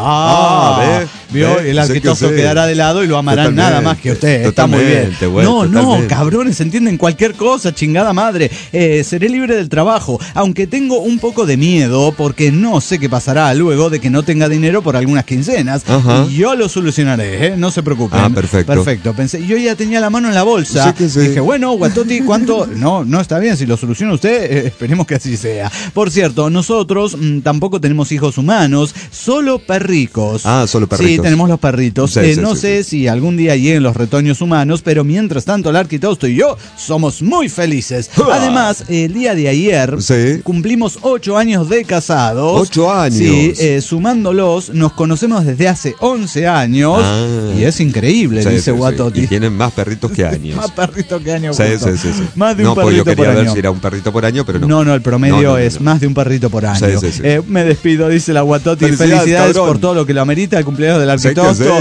[SPEAKER 3] ¿Vio? El Arquitosto quedará de lado y lo amarán nada más que usted. Está muy bien. No, cabrones, entienden cualquier cosa, chingada madre. Seré libre del trabajo, aunque tengo un poco de miedo porque no sé qué pasará luego de que no tenga dinero por algunas quincenas. Y yo lo solucionaré, no se preocupen. Perfecto. Pensé, yo ya tenía la mano en la bolsa. Dije, bueno, Guatoti, ¿cuánto? No está bien, si lo soluciona usted, esperemos que así sea. Por cierto, nosotros tampoco tenemos hijos humanos, solo perricos.
[SPEAKER 4] Solo perritos.
[SPEAKER 3] Sí, tenemos los perritos. No sé si algún día lleguen los retoños humanos, pero mientras tanto el Arquitosto y yo somos muy felices. Además, el día de ayer cumplimos 8 años de casados.
[SPEAKER 4] 8 años.
[SPEAKER 3] Sí, sumándolos, nos conocemos desde hace 11 años y es increíble, dice Guatoti.
[SPEAKER 4] Y tienen más perritos que años.
[SPEAKER 3] Más perritos que años.
[SPEAKER 4] Más de un perrito por año. Yo quería ver si era un perrito por año, pero no.
[SPEAKER 3] No, el promedio es más de un perrito por año. Me despido, dice la Guatoti. Felicidades por todo lo que lo amerita, el cumpleaños del Arquitosto,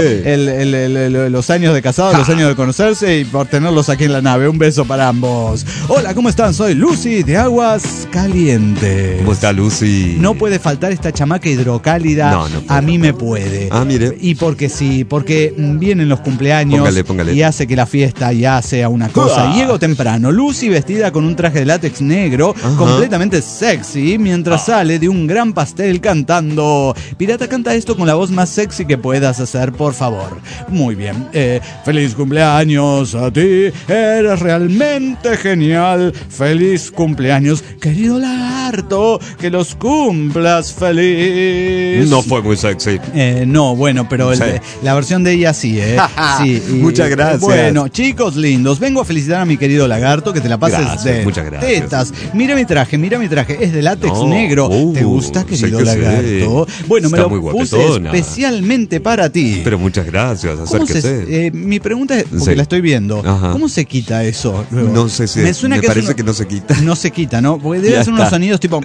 [SPEAKER 3] los años de casado, los años de conocerse y por tenerlos aquí en la nave. Un beso para ambos. Hola, ¿cómo están? Soy Lucy de Aguas Calientes.
[SPEAKER 4] ¿Cómo está, Lucy?
[SPEAKER 3] No puede faltar esta chamaca hidrocálida. A mí me puede.
[SPEAKER 4] Mire.
[SPEAKER 3] Y porque sí, porque vienen los cumpleaños.
[SPEAKER 4] Póngale.
[SPEAKER 3] Y hace que la fiesta ya sea una cosa. Llego temprano, Lucy vestida con un traje de látex negro, completamente sexy, mientras sale de un gran pastel cantando. Pirata, canta esto con la voz más sexy que puedas hacer, por favor. Muy bien. Feliz cumpleaños a ti. Eres realmente genial. Feliz cumpleaños, querido lagarto. Que los cumplas feliz.
[SPEAKER 4] No fue muy sexy.
[SPEAKER 3] No, bueno, pero la versión de ella sí, sí.
[SPEAKER 4] Muchas gracias.
[SPEAKER 3] Bueno, chicos lindos, vengo a felicitar a mi querido lagarto, que te la pases de
[SPEAKER 4] muchas gracias.
[SPEAKER 3] tetas. Mira mi traje, es de látex negro. ¿Te gusta, querido lagarto? Bueno, me lo puse especialmente para ti.
[SPEAKER 4] Pero muchas gracias, acérquese.
[SPEAKER 3] Mi pregunta es, porque la estoy viendo, ¿cómo se quita eso luego?
[SPEAKER 4] No sé si me parece que no se quita.
[SPEAKER 3] No se quita, ¿no? Porque debe ser unos sonidos tipo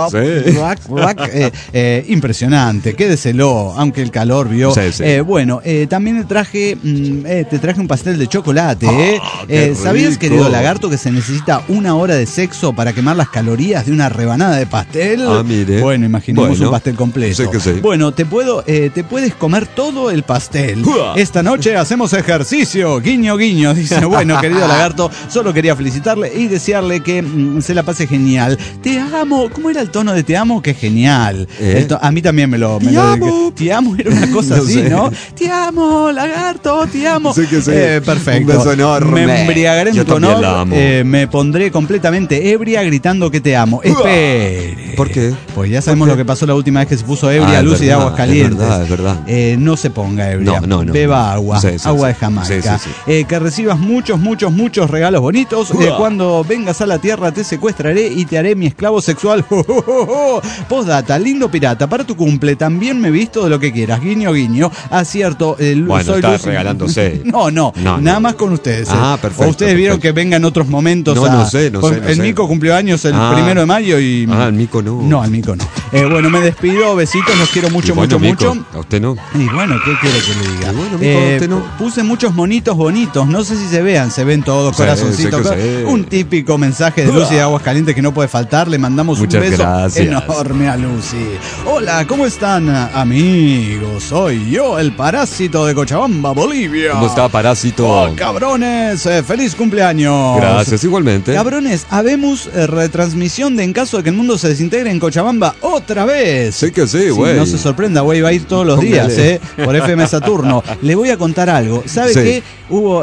[SPEAKER 3] impresionante, quédeselo, aunque el calor vio. Bueno, también te traje un pastel de chocolate. ¿Sabías, querido lagarto, que se necesita 1 hora de sexo para quemar las calorías de una rebanada de pastel?
[SPEAKER 4] Mire.
[SPEAKER 3] Bueno, imaginemos un pastel completo. Bueno, te puedes comer todo el pastel. Esta noche hacemos ejercicio, guiño, guiño. Dice, bueno, querido lagarto, solo quería felicitarle y desearle que se la pase genial. Te amo. ¿Cómo era el tono de te amo? Qué genial. A mí también me lo te amo era una cosa así, ¿no? Te amo, lagarto, te amo. Perfecto.
[SPEAKER 4] Un beso enorme.
[SPEAKER 3] Me embriagaré en tu honor. Me pondré completamente ebria gritando que te amo. Espere.
[SPEAKER 4] ¿Por qué?
[SPEAKER 3] Pues ya sabemos lo que pasó la última vez que se puso ebria Lucy de Aguas Calientes.
[SPEAKER 4] Es verdad.
[SPEAKER 3] No se ponga ebria.
[SPEAKER 4] No.
[SPEAKER 3] Beba agua. Agua de Jamaica. Que recibas muchos regalos bonitos. Cuando vengas a la tierra te secuestraré y te haré mi esclavo sexual. Postdata, lindo pirata, para tu cumple también me visto de lo que quieras. Guiño, guiño. Acierto.
[SPEAKER 4] Bueno,
[SPEAKER 3] soy
[SPEAKER 4] estás
[SPEAKER 3] Lucy.
[SPEAKER 4] regalándose.
[SPEAKER 3] No. Nada más con ustedes.
[SPEAKER 4] Perfecto.
[SPEAKER 3] O ustedes vieron que vengan otros momentos.
[SPEAKER 4] No sé.
[SPEAKER 3] El Mico cumplió años el 1 de mayo y...
[SPEAKER 4] el Mico no.
[SPEAKER 3] No, al Mico no. Bueno, me despido. Besitos, los quiero mucho.
[SPEAKER 4] A usted no.
[SPEAKER 3] Y bueno, ¿qué quiere que le diga?
[SPEAKER 4] Bueno,
[SPEAKER 3] puse muchos monitos bonitos, no sé si se vean, se ven todos, corazoncitos. Un típico mensaje de Lucy de Aguascalientes que no puede faltar. Le mandamos un beso enorme a Lucy. Hola, ¿cómo están, amigos? Soy yo, el parásito de Cochabamba, Bolivia.
[SPEAKER 4] ¿Cómo está, parásito?
[SPEAKER 3] Oh, cabrones, feliz cumpleaños.
[SPEAKER 4] Gracias, igualmente.
[SPEAKER 3] Cabrones, habemos retransmisión de En caso de que el mundo se desintegre en Cochabamba otra vez.
[SPEAKER 4] Sí que sí, güey.
[SPEAKER 3] No se sorprenda, güey, va a ir todos los días, por FM Saturno. Le voy a contar algo. ¿Sabe qué? Hubo,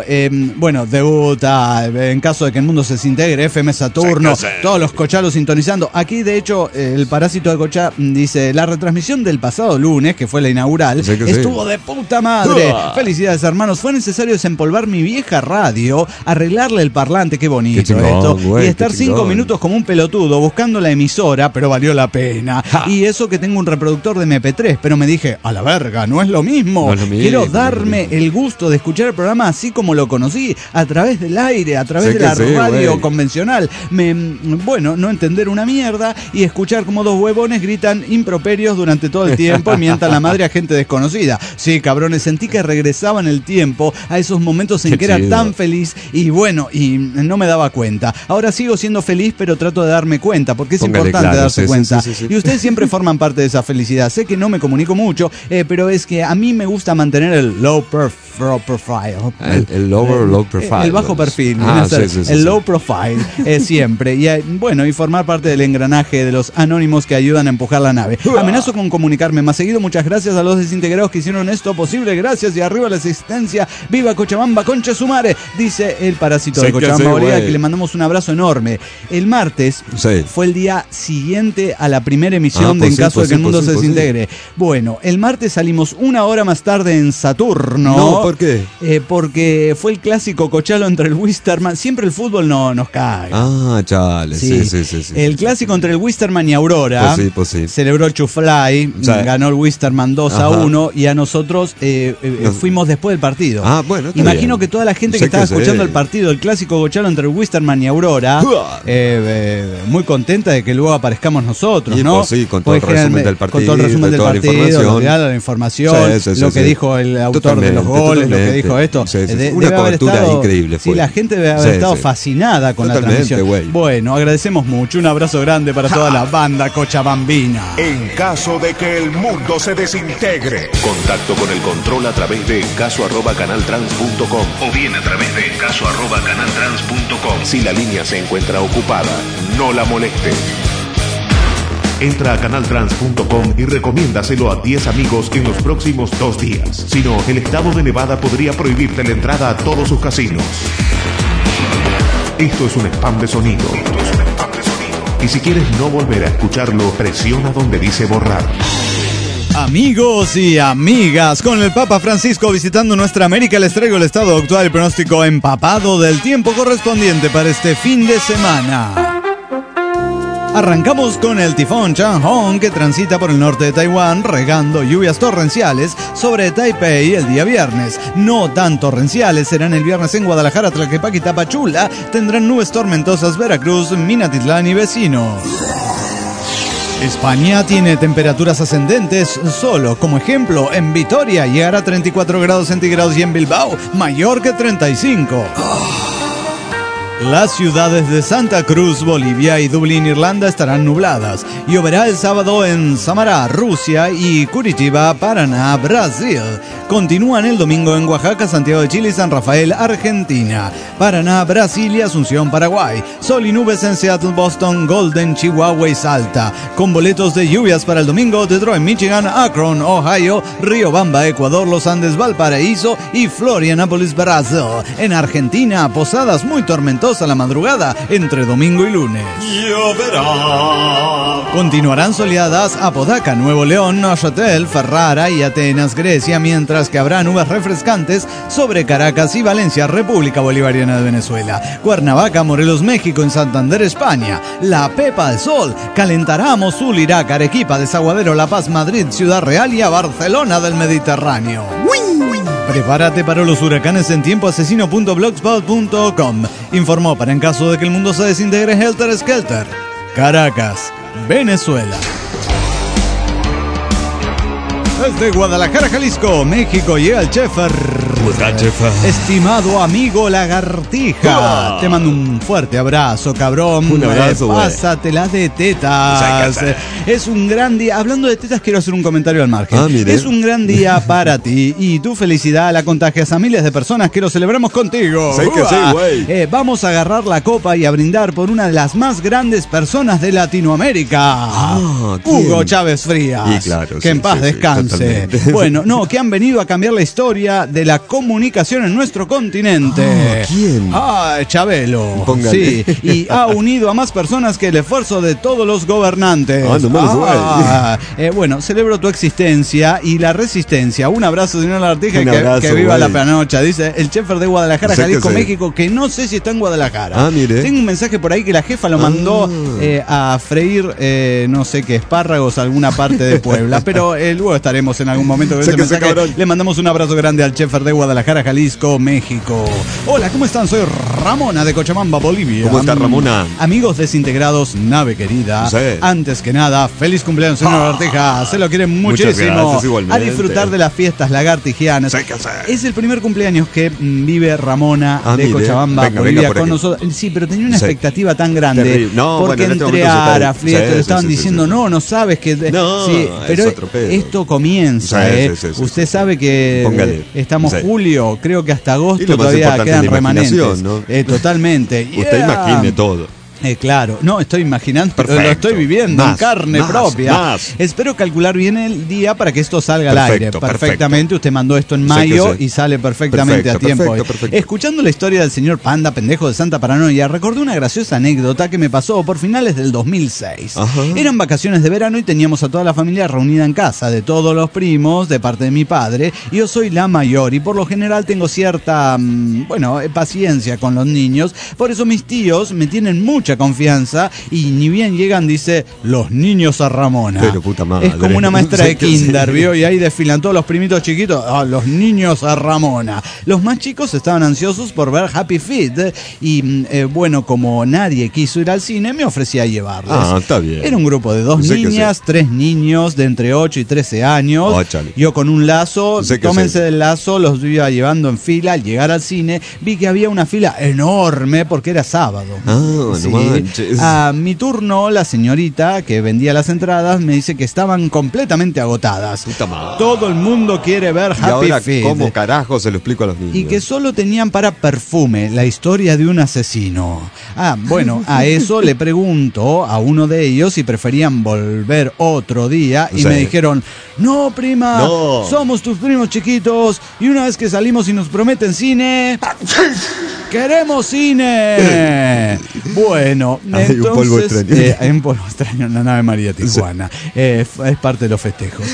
[SPEAKER 3] debuta En caso de que el mundo se desintegre, FM Saturno, todos los cochalos sintonizando. Aquí, de hecho, el parásito de Cochá dice, la retransmisión del pasado lunes, que fue la inaugural, estuvo de puta madre. Felicidades, hermanos. Fue necesario desempolvar mi vieja radio, arreglarle el parlante, qué bonito esto, y estar 5 minutos como un pelotudo buscando la emisora, pero valió la pena. Y eso que tengo un reproductor de MP3, pero me dije, a la verga, no es lo mismo. Quiero darme el gusto de escuchar el programa así como lo conocí, a través del aire, a través de la radio convencional. No entender una mierda y escuchar como dos huevones gritan improperios durante todo el tiempo y mientan la madre a gente desconocida. Sí, cabrones, sentí que regresaba en el tiempo a esos momentos en que era tan feliz y no me daba cuenta. Ahora sigo siendo feliz, pero trato de darme cuenta, porque es importante darse cuenta. Y ustedes siempre forman parte de esa felicidad. Sé que no me comunico mucho, pero es que a mí me gusta mantener el low profile.
[SPEAKER 4] El low profile.
[SPEAKER 3] El bajo perfil. El low profile siempre. Y formar parte del engranaje de los anónimos que ayudan a empujar la nave. Amenazo con comunicarme más seguido. Muchas gracias a los desintegrados que hicieron esto posible. Gracias y arriba la existencia. Viva Cochabamba, concha su madre, dice el parásito de Cochabamba, Bolivia, que le mandamos un abrazo enorme. El martes fue el día siguiente a la primera emisión de En caso de que el mundo se desintegre. Bueno, el martes salimos 1 hora más tarde en Saturno.
[SPEAKER 4] No, ¿por qué?
[SPEAKER 3] Porque fue el clásico cochalo entre el Wisterman. Siempre el fútbol nos cae.
[SPEAKER 4] Ah, chale, sí.
[SPEAKER 3] El clásico entre el Wisterman y Aurora. Celebró el Chuflay, ganó el Wisterman 2-1 y a nosotros fuimos después del partido.
[SPEAKER 4] Bueno,
[SPEAKER 3] imagino que toda la gente que estaba escuchando el partido, el clásico cochalo entre el Wisterman y Aurora, muy contenta de que luego aparezcamos nosotros, ¿no?
[SPEAKER 4] Con todo el resumen del partido,
[SPEAKER 3] con todo el resumen del partido, la información, lo que dijo el autor de los goles, lo que dijo esto.
[SPEAKER 4] Una cobertura increíble fue.
[SPEAKER 3] Sí, la gente debe haber estado fascinada con la transmisión. Bueno, agradecemos mucho. Un abrazo grande para toda la banda cochabambina.
[SPEAKER 2] En caso de que el mundo se desintegre.
[SPEAKER 1] Contacto con el control a través de encaso@canaltrans.com o bien a través de encaso@canaltrans.com. Si la línea se encuentra ocupada, no la moleste. Entra a canaltrans.com y recomiéndaselo a 10 amigos en los próximos 2 días. Si no, el estado de Nevada podría prohibirte la entrada a todos sus casinos. Esto es un spam de sonido. Y si quieres no volver a escucharlo, presiona donde dice borrar.
[SPEAKER 3] Amigos y amigas, con el Papa Francisco visitando nuestra América, les traigo el estado actual y pronóstico empapado del tiempo correspondiente para este fin de semana. Arrancamos con el tifón Chang-Hong, que transita por el norte de Taiwán, regando lluvias torrenciales sobre Taipei el día viernes. No tan torrenciales serán el viernes en Guadalajara, Tlaquepaque y Tapachula. Tendrán nubes tormentosas Veracruz, Minatitlán y vecinos. España tiene temperaturas ascendentes solo. Como ejemplo, en Vitoria llegará a 34 grados centígrados y en Bilbao mayor que 35. Las ciudades de Santa Cruz, Bolivia y Dublín, Irlanda estarán nubladas. Lloverá el sábado en Samará, Rusia y Curitiba, Paraná, Brasil. Continúan el domingo en Oaxaca, Santiago de Chile y San Rafael, Argentina. Paraná, Brasil y Asunción, Paraguay. Sol y nubes en Seattle, Boston, Golden, Chihuahua y Salta. Con boletos de lluvias para el domingo, Detroit, Michigan, Akron, Ohio, Riobamba, Ecuador, Los Andes, Valparaíso y Florianópolis, Brasil. En Argentina, Posadas muy tormentosas a la madrugada entre domingo y lunes. Lloverá. Continuarán soleadas Apodaca, Nuevo León, Neuchâtel, Ferrara y Atenas, Grecia, mientras que habrá nubes refrescantes sobre Caracas y Valencia, República Bolivariana de Venezuela. Cuernavaca, Morelos, México, en Santander, España. La Pepa del Sol calentará a Mosul, Irak, Arequipa, Desaguadero, La Paz, Madrid, Ciudad Real y a Barcelona del Mediterráneo. Prepárate para los huracanes en tiempo asesino.blogspot.com. Informó para en caso de que el mundo se desintegre Helter Skelter, Caracas, Venezuela. Desde Guadalajara, Jalisco, México, llega el Chefer. Estimado amigo Lagartija, te mando un fuerte abrazo, cabrón.
[SPEAKER 4] Un abrazo,
[SPEAKER 3] pásatela de tetas. Es un gran día. Hablando de tetas, quiero hacer un comentario al margen. Es un gran día para ti y tu felicidad la contagias a miles de personas que lo celebramos contigo.
[SPEAKER 4] Sí que sí, güey.
[SPEAKER 3] Vamos a agarrar la copa y a brindar por una de las más grandes personas de Latinoamérica. Hugo Chávez Frías.
[SPEAKER 4] Y claro,
[SPEAKER 3] que en paz descanse. Bueno, no, que han venido a cambiar la historia de la comunicación en nuestro continente.
[SPEAKER 4] ¿Quién?
[SPEAKER 3] Chabelo.
[SPEAKER 4] Póngale.
[SPEAKER 3] Sí, y ha unido a más personas que el esfuerzo de todos los gobernantes. Bueno, celebro tu existencia y la resistencia. Un abrazo, señor Lagartija, que viva la panocha. Dice el Chefer de Guadalajara, Jalisco, México, que no sé si está en Guadalajara.
[SPEAKER 4] Mire.
[SPEAKER 3] Tengo un mensaje por ahí que la jefa lo mandó a freír, no sé qué, espárragos a alguna parte de Puebla, pero luego estaremos en algún momento con ese mensaje. Le mandamos un abrazo grande al Chefer de Guadalajara, Jalisco, México. Hola, ¿cómo están? Soy Ramona de Cochabamba, Bolivia.
[SPEAKER 4] ¿Cómo está, Ramona?
[SPEAKER 3] Amigos desintegrados, nave querida. Antes que nada, feliz cumpleaños, señor Lagartija. Se lo quieren muchísimo.
[SPEAKER 4] Muchas gracias, igualmente.
[SPEAKER 3] A disfrutar de las fiestas lagartijianas. Es el primer cumpleaños que vive Ramona de Cochabamba, Bolivia, con nosotros. Sí, pero tenía una expectativa tan grande. Porque entre Arafliet le estaban diciendo, no sabes que... pero esto comienza. Usted sabe que estamos julio, creo que hasta agosto todavía quedan remanentes. ¿No? Totalmente.
[SPEAKER 4] Usted imagine todo.
[SPEAKER 3] Claro, no, estoy imaginando, lo estoy viviendo en carne propia. Espero calcular bien el día para que esto salga al aire. Perfectamente, usted mandó esto en mayo y sale perfectamente a tiempo. Escuchando la historia del señor Panda, pendejo de Santa Paranoia, recordé una graciosa anécdota que me pasó por finales del 2006. Eran vacaciones de verano y teníamos a toda la familia reunida en casa, de todos los primos, de parte de mi padre. Yo soy la mayor y por lo general tengo cierta, paciencia con los niños. Por eso mis tíos me tienen mucha confianza y ni bien llegan, dice, los niños a Ramona.
[SPEAKER 4] Pero puta madre.
[SPEAKER 3] Es como una maestra de kinder, ¿vio? Y ahí desfilan todos los primitos chiquitos, los niños a Ramona. Los más chicos estaban ansiosos por ver Happy Feet y, como nadie quiso ir al cine, me ofrecí a llevarles.
[SPEAKER 4] Está bien.
[SPEAKER 3] Era un grupo de 2 niñas, 3 niños de entre 8 y 13 años. Yo con un lazo, tómense del lazo, los iba llevando en fila. Al llegar al cine, vi que había una fila enorme porque era sábado. A mi turno, la señorita que vendía las entradas me dice que estaban completamente agotadas. Todo el mundo quiere ver Happy Feet.
[SPEAKER 4] ¿Cómo carajo se lo explico a los niños?
[SPEAKER 3] Y que solo tenían para perfume la historia de un asesino. A eso le pregunto a uno de ellos si preferían volver otro día y me dijeron, no, prima, somos tus primos chiquitos y una vez que salimos y nos prometen cine, ¡queremos cine! Bueno, entonces...
[SPEAKER 4] un polvo extraño.
[SPEAKER 3] Hay un polvo extraño en la nave María Tijuana. Es parte de los festejos.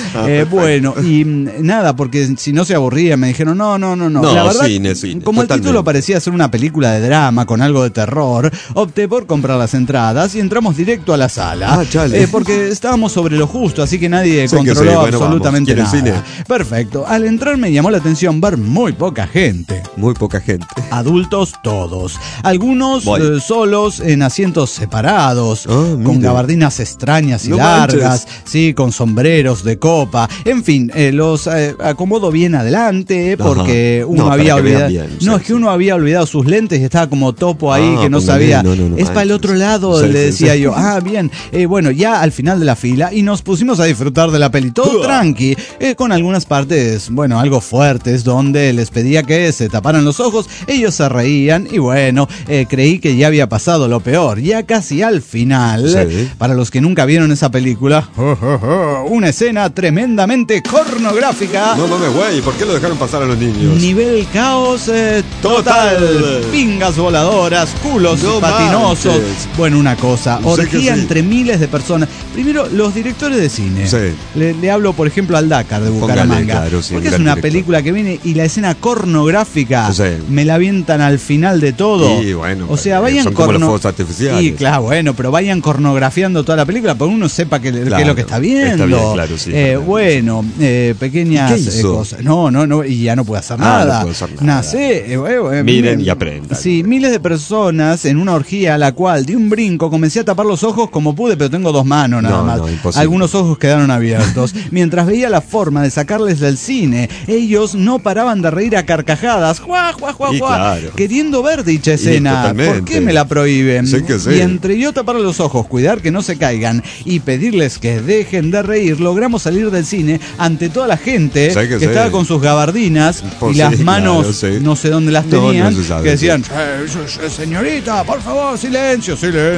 [SPEAKER 3] Nada, porque si no se aburría, me dijeron, no. La verdad, cine, como totalmente. El título parecía ser una película de drama con algo de terror, opté por comprar las entradas y entramos directo a la sala. Porque estábamos sobre lo justo, así que nadie controló absolutamente nada. Cine. Perfecto. Al entrar me llamó la atención ver muy poca gente. Adultos todos. Algunos solos en asientos separados, con gabardinas extrañas y largas, con sombreros de copa. En fin, los acomodo bien adelante porque uno había olvidado. Es que uno había olvidado sus lentes y estaba como topo ahí que no sabía. Es para el otro lado, le decía yo. Bien. Ya al final de la fila y nos pusimos a disfrutar de la peli. Todo tranqui, con algunas partes, algo fuertes, donde les pedía que se taparan los ojos. Ellos se reían y creí que ya había pasado lo peor. Ya casi al final, para los que nunca vieron esa película, una escena tremendamente pornográfica.
[SPEAKER 4] No mames, güey, ¿por qué lo dejaron pasar a los niños?
[SPEAKER 3] Nivel caos total. Pingas voladoras, culos patinosos. Una cosa, orgía entre miles de personas. Primero, los directores de cine. Le hablo, por ejemplo, al Dakar de Bucaramanga. Porque es una película que viene y la escena pornográfica me la avientan al final de todo.
[SPEAKER 4] Y bueno,
[SPEAKER 3] o sea, vayan
[SPEAKER 4] son como los fuegos artificiales.
[SPEAKER 3] Y claro, bueno, pero vayan cornografiando toda la película para que uno sepa qué es lo que está viendo.
[SPEAKER 4] Está bien, claro, sí.
[SPEAKER 3] Bueno, pequeñas cosas. No, y ya no puede hacer nada.
[SPEAKER 4] No puede hacer nada. Miren y aprendan.
[SPEAKER 3] Sí, miles de personas en una orgía a la cual de un brinco comencé a tapar los ojos como pude, pero tengo 2 manos nada más. Algunos ojos quedaron abiertos. Mientras veía la forma de sacarles del cine, ellos no paraban de reír a carcajadas, ¡juá!
[SPEAKER 4] Claro.
[SPEAKER 3] Queriendo ver dicha escena. ¿Por qué me la prohíben?
[SPEAKER 4] Sí que sí.
[SPEAKER 3] Y entre yo tapar los ojos, cuidar que no se caigan y pedirles que dejen de reír, logramos salir del cine ante toda la gente que estaba con sus gabardinas y las manos, no sé dónde las tenían, que decían, señorita, por favor, silencio.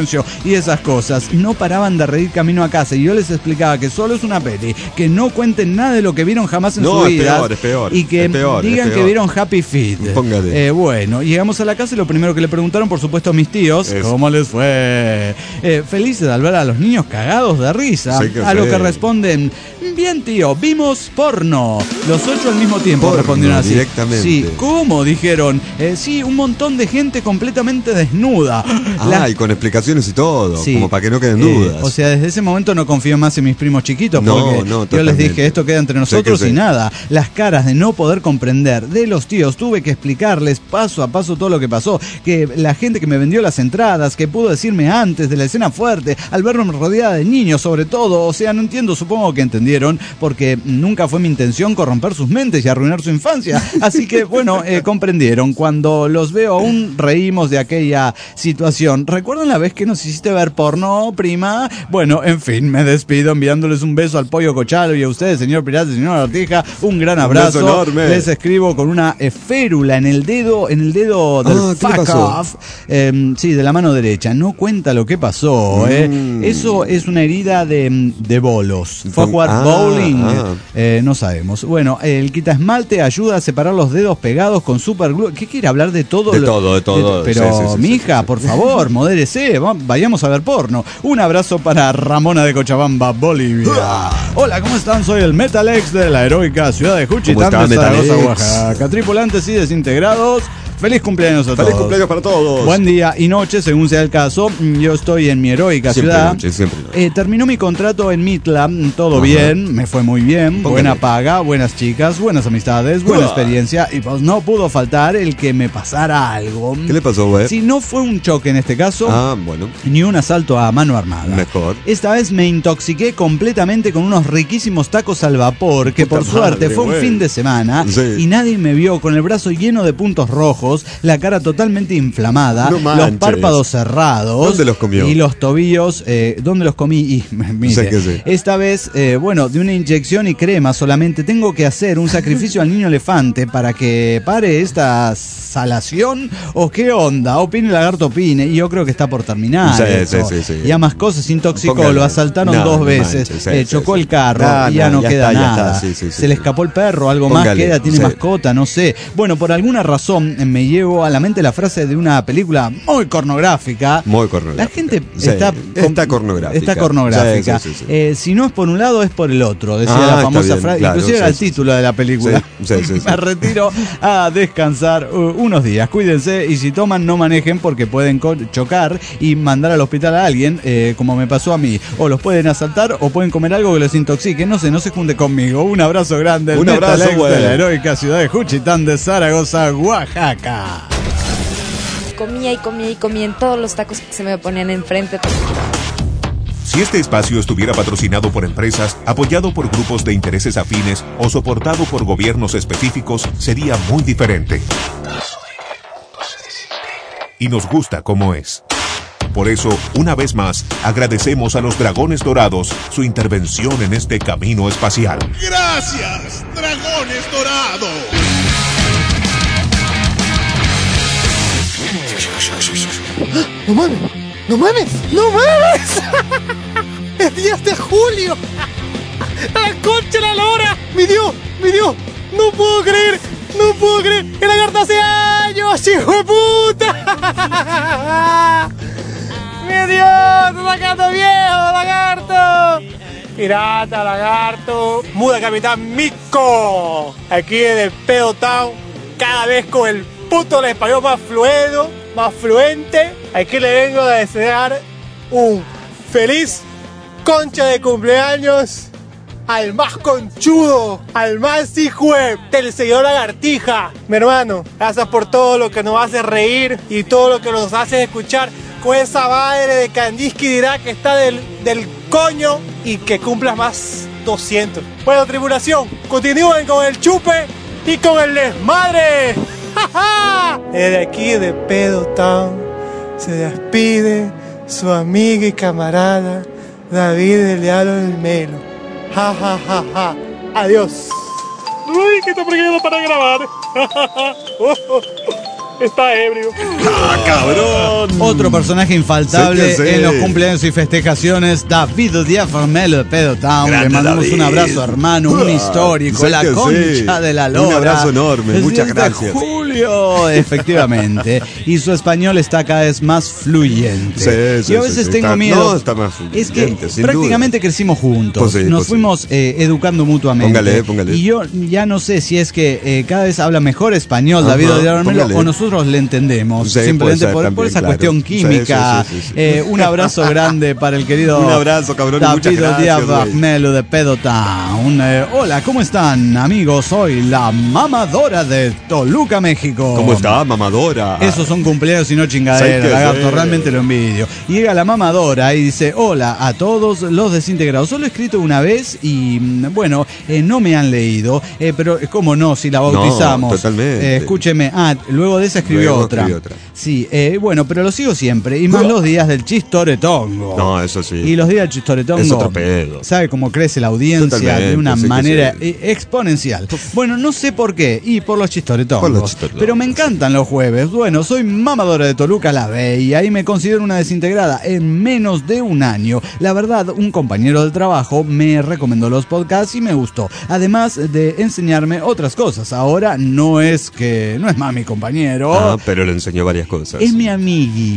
[SPEAKER 3] Y esas cosas. No paraban de reír camino a casa y yo les explicaba que solo es una peli, que no cuenten nada de lo que vieron jamás en su vida.
[SPEAKER 4] Es peor,
[SPEAKER 3] y que digan que vieron Happy Feet. Bueno, llegamos a la casa y lo primero que le preguntaron, por supuesto, a mis tíos, ¿cómo les fue? Felices al ver a los niños cagados de risa. A lo que responden, bien tío, vimos porno. Los 8 al mismo tiempo respondieron así.
[SPEAKER 4] Directamente.
[SPEAKER 3] Sí, ¿cómo? Dijeron. Sí, un montón de gente completamente desnuda.
[SPEAKER 4] Y con explicaciones y todo, como para que no queden dudas.
[SPEAKER 3] O sea, desde ese momento no confío más en mis primos chiquitos, porque yo les dije, esto queda entre nosotros y nada. Las caras de no poder comprender de los tíos, tuve que explicarles paso a paso todo lo que pasó, que la gente que me vendió las entradas, que pudo decirme antes de la escena fuerte, al verme rodeada de niños sobre todo, o sea, no entiendo, supongo que entendieron, porque nunca fue mi intención corromper sus mentes y arruinar su infancia, así que bueno, comprendieron. Cuando los veo aún reímos de aquella situación. ¿Recuerdan la vez que nos hiciste ver porno, prima? Bueno, en fin, me despido enviándoles un beso al Pollo Cochalo y a ustedes, señor Pirata y señor Artija, un gran abrazo.
[SPEAKER 4] Un beso enorme. Les
[SPEAKER 3] escribo con una férula en el dedo del fuck off, de la mano derecha. No cuenta lo que pasó, Eso es una herida de bolos. Fue a jugar bowling, no sabemos. Bueno, el quita esmalte ayuda a separar los dedos pegados con superglue. ¿Qué quiere hablar de todo?
[SPEAKER 4] De todo.
[SPEAKER 3] Pero, mija, por favor, modérese, vayamos a ver porno. Un abrazo para Ramona de Cochabamba, Bolivia. Hola, ¿cómo están? Soy el Metalex de la heroica ciudad de Juchitán de Zaragoza, Oaxaca. Tripulantes y desintegrados, feliz cumpleaños a todos.
[SPEAKER 4] Feliz cumpleaños para todos.
[SPEAKER 3] Buen día y noche, según sea el caso. Yo estoy en mi heroica ciudad.
[SPEAKER 4] Siempre.
[SPEAKER 3] Terminó mi contrato en Mitla, todo bien, me fue muy bien. Buena paga, buenas chicas, buenas amistades, buena experiencia. Y pues no pudo faltar el que me pasara algo.
[SPEAKER 4] ¿Qué le pasó, güey?
[SPEAKER 3] Si no fue un choque en este caso,
[SPEAKER 4] bueno,
[SPEAKER 3] ni un asalto a mano armada.
[SPEAKER 4] Mejor.
[SPEAKER 3] Esta vez me intoxiqué completamente con unos riquísimos tacos al vapor, que por suerte fue un fin de semana y nadie me vio con el brazo lleno de puntos rojos, la cara totalmente inflamada, los párpados cerrados.
[SPEAKER 4] ¿Dónde los comió?
[SPEAKER 3] Y los tobillos, ¿dónde los comí? Y mire, esta vez, de una inyección y crema solamente, tengo que hacer un sacrificio al niño elefante para que pare esta salación, o qué onda, opine Lagarto, opine, y yo creo que está por terminar.
[SPEAKER 4] Sí.
[SPEAKER 3] Y a más cosas, intoxicó, lo asaltaron 2 veces, chocó el carro, y ya no queda nada. Se le escapó el perro, algo más queda, tiene mascota, no sé. Bueno, por alguna razón me llevo a la mente la frase de una película muy pornográfica. La gente
[SPEAKER 4] está pornográfica.
[SPEAKER 3] Si no es por un lado, es por el otro, decía la famosa frase, inclusive era el título de la película. Me retiro a descansar unos días, cuídense, y si toman no manejen porque pueden chocar y mandar al hospital a alguien, como me pasó a mí, o los pueden asaltar o pueden comer algo que los intoxique, no se junte conmigo. Un abrazo grande,
[SPEAKER 4] un abrazo
[SPEAKER 3] de la heroica ciudad de Juchitán de Zaragoza, Oaxaca.
[SPEAKER 14] Comía en todos los tacos que se me ponían enfrente.
[SPEAKER 1] Si este espacio estuviera patrocinado por empresas, apoyado por grupos de intereses afines o soportado por gobiernos específicos, sería muy diferente. Y nos gusta como es. Por eso, una vez más, agradecemos a los Dragones Dorados su intervención en este camino espacial.
[SPEAKER 2] ¡Gracias, Dragones Dorados!
[SPEAKER 15] ¡No mames! ¡Es 10 de julio! ¡La concha la lora! ¡Mi Dios! ¡No puedo creer! ¡El lagarto hace años, hijo de puta! ¡Mi Dios! ¡Está sacando viejo, lagarto! Pirata, lagarto. Muda, capitán Mico. Aquí en el Pedo Town, cada vez con el puto el español más fluido, más fluente. Aquí le vengo a desear un feliz concha de cumpleaños al más conchudo, al más hijo del señor Lagartija. Mi hermano, gracias por todo lo que nos hace reír y todo lo que nos hace escuchar con esa madre de Kandinsky dirá que está del coño y que cumplas más 200. Bueno, tribulación, continúen con el chupe y con el desmadre. ¡Ja, ja! Desde aquí de Pedo Town se despide su amiga y camarada David el Diablo del Melo. Ja, ja, ja, ja. Adiós. Uy, que está preguido para grabar. Está ebrio.
[SPEAKER 4] ¡Ah, cabrón!
[SPEAKER 3] Otro personaje infaltable en los cumpleaños y festejaciones, David Diafarmelo de Pedo Town. Le mandamos un abrazo, hermano, un histórico, la concha de la lora.
[SPEAKER 4] Un abrazo enorme, muchas gracias.
[SPEAKER 3] Julio, efectivamente. Y su español está cada vez más fluyente.
[SPEAKER 4] Sí,
[SPEAKER 3] y a veces tengo miedo.
[SPEAKER 4] No, está más fluyente.
[SPEAKER 3] Es que prácticamente crecimos juntos. Nos fuimos educando mutuamente.
[SPEAKER 4] Póngale.
[SPEAKER 3] Y yo ya no sé si es que cada vez habla mejor español David Diafarmelo o nosotros le entendemos, simplemente por esa cuestión química. Sí. Un abrazo grande para el querido
[SPEAKER 4] un abrazo, cabrón,
[SPEAKER 3] David Diafarmelo de Pedo Town. Hola, ¿cómo están, amigos? Soy la mamadora de Toluca, México.
[SPEAKER 4] ¿Cómo está, mamadora?
[SPEAKER 3] Esos son cumpleaños y no chingaderas, Lagarto, realmente lo envidio. Y llega la mamadora y dice: hola a todos los desintegrados. Solo he escrito una vez y bueno, no me han leído, pero cómo no, si la bautizamos.
[SPEAKER 4] No, totalmente.
[SPEAKER 3] Escúcheme, luego de esa escribió otra. Sí, bueno, pero lo sigo siempre. Y más los días del Chistoretongo.
[SPEAKER 4] No, eso sí.
[SPEAKER 3] Y los días del Chistoretongo.
[SPEAKER 4] Es otro pedo.
[SPEAKER 3] ¿Sabe cómo crece la audiencia de una manera exponencial? Bueno, no sé por qué. Y por los Chistoretongos. Pero me encantan los jueves. Bueno, soy mamadora de Toluca la Bella y me considero una desintegrada en menos de un año. La verdad, un compañero del trabajo me recomendó los podcasts y me gustó. Además de enseñarme otras cosas. Ahora no es más mi compañero.
[SPEAKER 4] Pero le enseñó varias cosas.
[SPEAKER 3] Es mi amigui.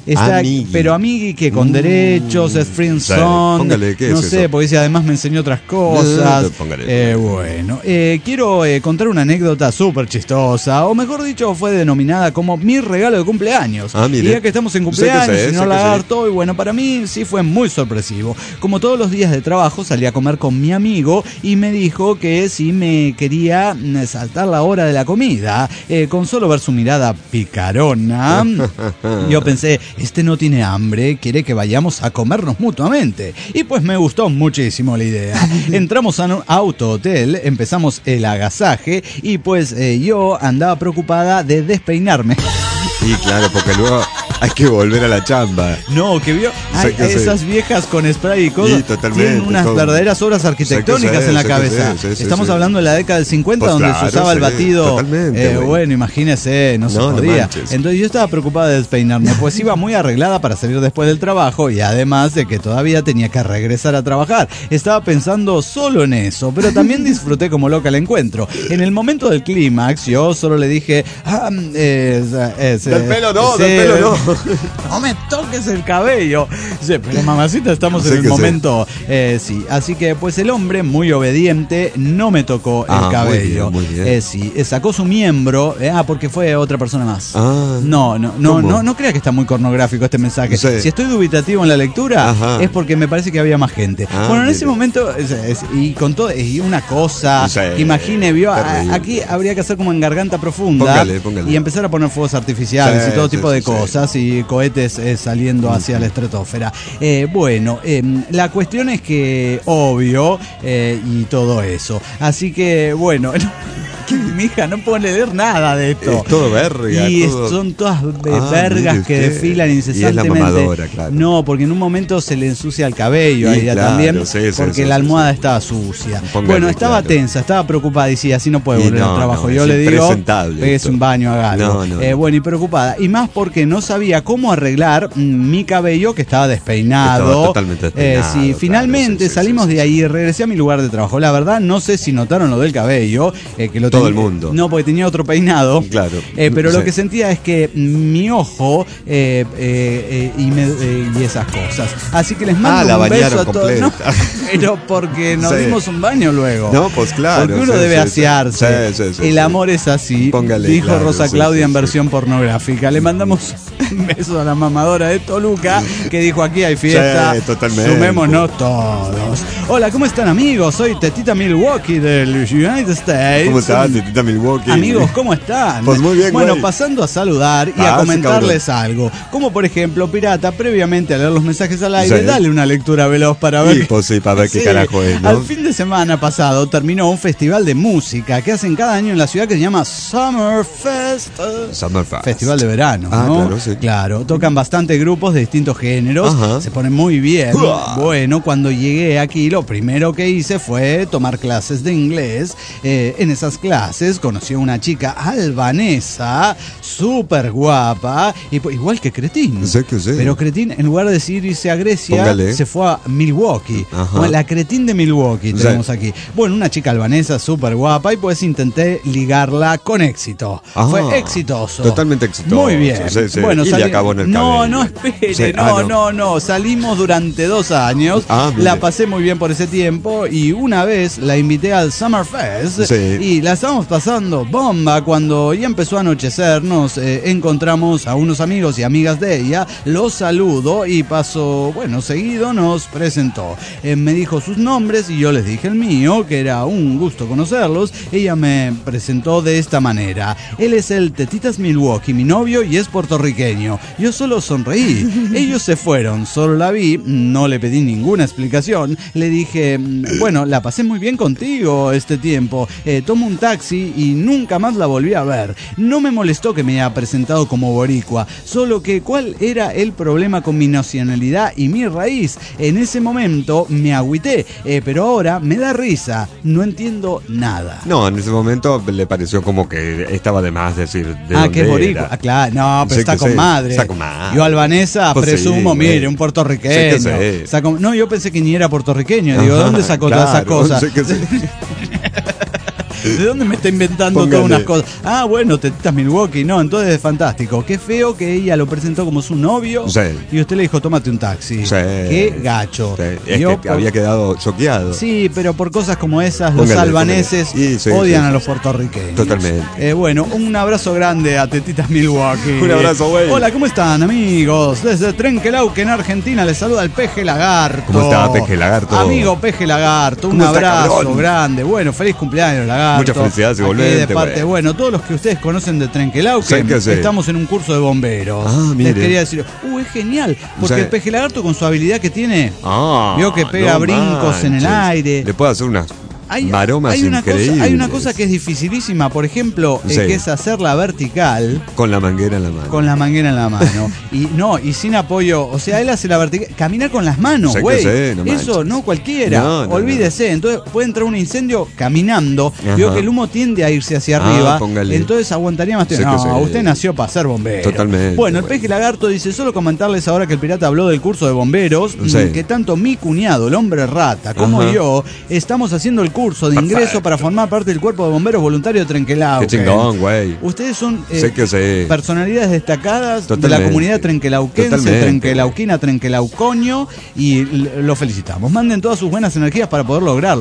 [SPEAKER 3] Pero amigui que con derechos, es friendzone. No sé, eso? Porque si además me enseñó otras cosas. Bueno, quiero contar una anécdota súper chistosa, o mejor dicho, fue denominada como mi regalo de cumpleaños. Y ya que estamos en cumpleaños, señor Lagarto, y bueno, para mí sí fue muy sorpresivo. Como todos los días de trabajo, salí a comer con mi amigo y me dijo que si me quería saltar la hora de la comida, con solo ver su mirada picarona, yo pensé, este no tiene hambre, quiere que vayamos a comernos mutuamente. Y pues me gustó muchísimo la idea. Entramos a un auto-hotel, empezamos el agasaje y pues yo andaba preocupada de despeinarme.
[SPEAKER 4] Y claro, porque luego hay que volver a la chamba.
[SPEAKER 3] No, que vio esas viejas con spray y cosas. Tienen unas verdaderas obras arquitectónicas en la cabeza. Estamos hablando de la década del 50, pues donde se usaba el batido. Bueno, imagínese, no se podía. Entonces yo estaba preocupada de despeinarme, pues iba muy arreglada para salir después del trabajo y además de que todavía tenía que regresar a trabajar. Estaba pensando solo en eso, pero también disfruté como loca el encuentro. En el momento del clímax, yo solo le dije:
[SPEAKER 4] del pelo no.
[SPEAKER 3] No me toques el cabello. Sí, pero mamacita, estamos en el momento. Sí, así que pues el hombre, muy obediente, no me tocó el cabello. Muy bien. Sí, sacó su miembro. Porque fue otra persona más. No crea que está muy pornográfico este mensaje. Si estoy dubitativo en la lectura, es porque me parece que había más gente. Bueno, en ese momento, y con todo, y una cosa, imagine, vio, aquí habría que hacer como en garganta profunda. Póngale. Y empezar a poner fuegos artificiales y todo tipo de cosas y cohetes saliendo hacia la estratosfera. Bueno, la cuestión es que obvio y todo eso. Así que bueno, mi hija no puede leer nada de esto.
[SPEAKER 4] Es todo verga.
[SPEAKER 3] Y son todas vergas que desfilan incesantemente.
[SPEAKER 4] Y es la mamadora, claro.
[SPEAKER 3] No, porque en un momento se le ensucia el cabello a ella también, porque la almohada estaba sucia. Bueno, estaba tensa, estaba preocupada y sí, así no puede volver al trabajo. Yo le digo, es un baño, hágalo. Bueno, y preocupada. Y más porque no sabía cómo arreglar mi cabello que estaba despeinado.
[SPEAKER 4] Estaba totalmente despeinado.
[SPEAKER 3] Sí, finalmente salimos de ahí y regresé a mi lugar de trabajo. La verdad, no sé si notaron lo del cabello, que lo
[SPEAKER 4] mundo.
[SPEAKER 3] No, porque tenía otro peinado.
[SPEAKER 4] Claro.
[SPEAKER 3] Pero lo que sentía es que mi ojo y esas cosas. Así que les mando un beso a todos. No, pero porque nos dimos un baño luego.
[SPEAKER 4] No, pues claro.
[SPEAKER 3] Porque uno debe asearse. El amor es así.
[SPEAKER 4] Póngale,
[SPEAKER 3] dijo
[SPEAKER 4] claro,
[SPEAKER 3] Rosa Claudia en versión pornográfica. Le mandamos un beso a la mamadora de Toluca que dijo: aquí hay fiesta.
[SPEAKER 4] Totalmente.
[SPEAKER 3] Sumémonos todos. Hola, ¿cómo están, amigos? Soy Tetita Milwaukee del United States.
[SPEAKER 4] ¿Cómo estás, Tetita Milwaukee?
[SPEAKER 3] Amigos, ¿cómo están?
[SPEAKER 4] Pues muy bien,
[SPEAKER 3] bueno,
[SPEAKER 4] güey.
[SPEAKER 3] pasando a saludar y a comentarles algo. Como por ejemplo, Pirata, previamente a leer los mensajes al aire, dale una lectura veloz para ver.
[SPEAKER 4] Para ver qué carajo es, ¿no?
[SPEAKER 3] Al fin de semana pasado terminó un festival de música que hacen cada año en la ciudad que se llama Summerfest. Festival de verano, ¿no?
[SPEAKER 4] Claro, sí.
[SPEAKER 3] Claro, tocan bastantes grupos de distintos géneros. Ajá. Se ponen muy bien. Bueno, cuando llegué aquí, lo primero que hice fue tomar clases de inglés. En esas clases conocí a una chica albanesa, súper guapa, igual que Cretín.
[SPEAKER 4] Sí.
[SPEAKER 3] Pero Cretín, en lugar de irse a Grecia, se fue a Milwaukee. Bueno, la Cretín de Milwaukee tenemos aquí. Bueno, una chica albanesa súper guapa, y pues intenté ligarla con éxito. Fue exitoso.
[SPEAKER 4] Totalmente exitoso.
[SPEAKER 3] Muy bien.
[SPEAKER 4] Bueno, y le acabó en el cabello.
[SPEAKER 3] No, espere, no. Salimos durante 2 años. La pasé muy bien por ese tiempo, y una vez la invité al Summerfest y la estábamos pasando bomba. Cuando ya empezó a anochecer, nos encontramos a unos amigos y amigas de ella. Los saludo y paso, seguido nos presentó. Me dijo sus nombres y yo les dije el mío, que era un gusto conocerlos. Ella me presentó de esta manera: él es el Tetitas Milwaukee, mi novio, y es puertorriqueño. Yo solo sonreí. Ellos se fueron, solo la vi, no le pedí ninguna explicación. Le dije: bueno, la pasé muy bien contigo este tiempo. Tomo un taxi y nunca más la volví a ver. No me molestó que me haya presentado como boricua, solo que ¿cuál era el problema con mi nacionalidad y mi raíz? En ese momento me agüité, pero ahora me da risa. No entiendo nada.
[SPEAKER 4] No, en ese momento le pareció como que estaba de más decir de dónde
[SPEAKER 3] que es boricua.
[SPEAKER 4] Era.
[SPEAKER 3] Claro, no, pero está con madre.
[SPEAKER 4] Está con madre.
[SPEAKER 3] Yo albanesa presumo, mire, un puertorriqueño. No, yo pensé que ni era puertorriqueño. Digo, ¿de dónde sacó todas esas cosas? ¿De dónde me está inventando todas unas cosas? Bueno, Tetitas Milwaukee. No, entonces es fantástico. Qué feo que ella lo presentó como su novio y usted le dijo: tómate un taxi. Qué gacho.
[SPEAKER 4] Es que había quedado choqueado.
[SPEAKER 3] Sí, pero por cosas como esas, los albaneses odian a los puertorriqueños.
[SPEAKER 4] Totalmente.
[SPEAKER 3] Bueno, un abrazo grande a Tetitas Milwaukee.
[SPEAKER 4] Un abrazo, güey.
[SPEAKER 3] Hola, ¿cómo están, amigos? Desde Trenquelauquen, en Argentina, les saluda el Peje Lagarto.
[SPEAKER 4] ¿Cómo está, Peje Lagarto?
[SPEAKER 3] Amigo Peje Lagarto, un abrazo grande. Bueno, feliz cumpleaños, Lagarto.
[SPEAKER 4] Muchas felicidades igualmente.
[SPEAKER 3] De parte, bueno, todos los que ustedes conocen de Trenquelauquen, estamos en un curso de bomberos. Les quería decir, es genial, porque el Peje Lagarto, con su habilidad que tiene, vio que pega brincos en el aire.
[SPEAKER 4] Le puede hacer unas maromas increíbles.
[SPEAKER 3] Hay una cosa que es dificilísima, por ejemplo, que es hacerla vertical.
[SPEAKER 4] Con la manguera en la mano.
[SPEAKER 3] Con la manguera en la mano. y sin apoyo. O sea, él hace la vertical. Caminar con las manos, güey. Eso no cualquiera. Olvídese. Entonces puede entrar un incendio caminando. Vio que el humo tiende a irse hacia arriba. Entonces aguantaría más tiempo. Usted nació para ser bombero.
[SPEAKER 4] Totalmente.
[SPEAKER 3] Bueno, el Peje Lagarto dice: solo comentarles ahora que el pirata habló del curso de bomberos, que tanto mi cuñado, el hombre rata, como yo, estamos haciendo el curso de ingreso para formar parte del cuerpo de bomberos voluntarios de Trenquelauquen.
[SPEAKER 4] Qué chingón, güey.
[SPEAKER 3] Ustedes son personalidades destacadas de la comunidad trenquelauquense, trenquelauquina, trenquelaucoño, y lo felicitamos. Manden todas sus buenas energías para poder lograrlo.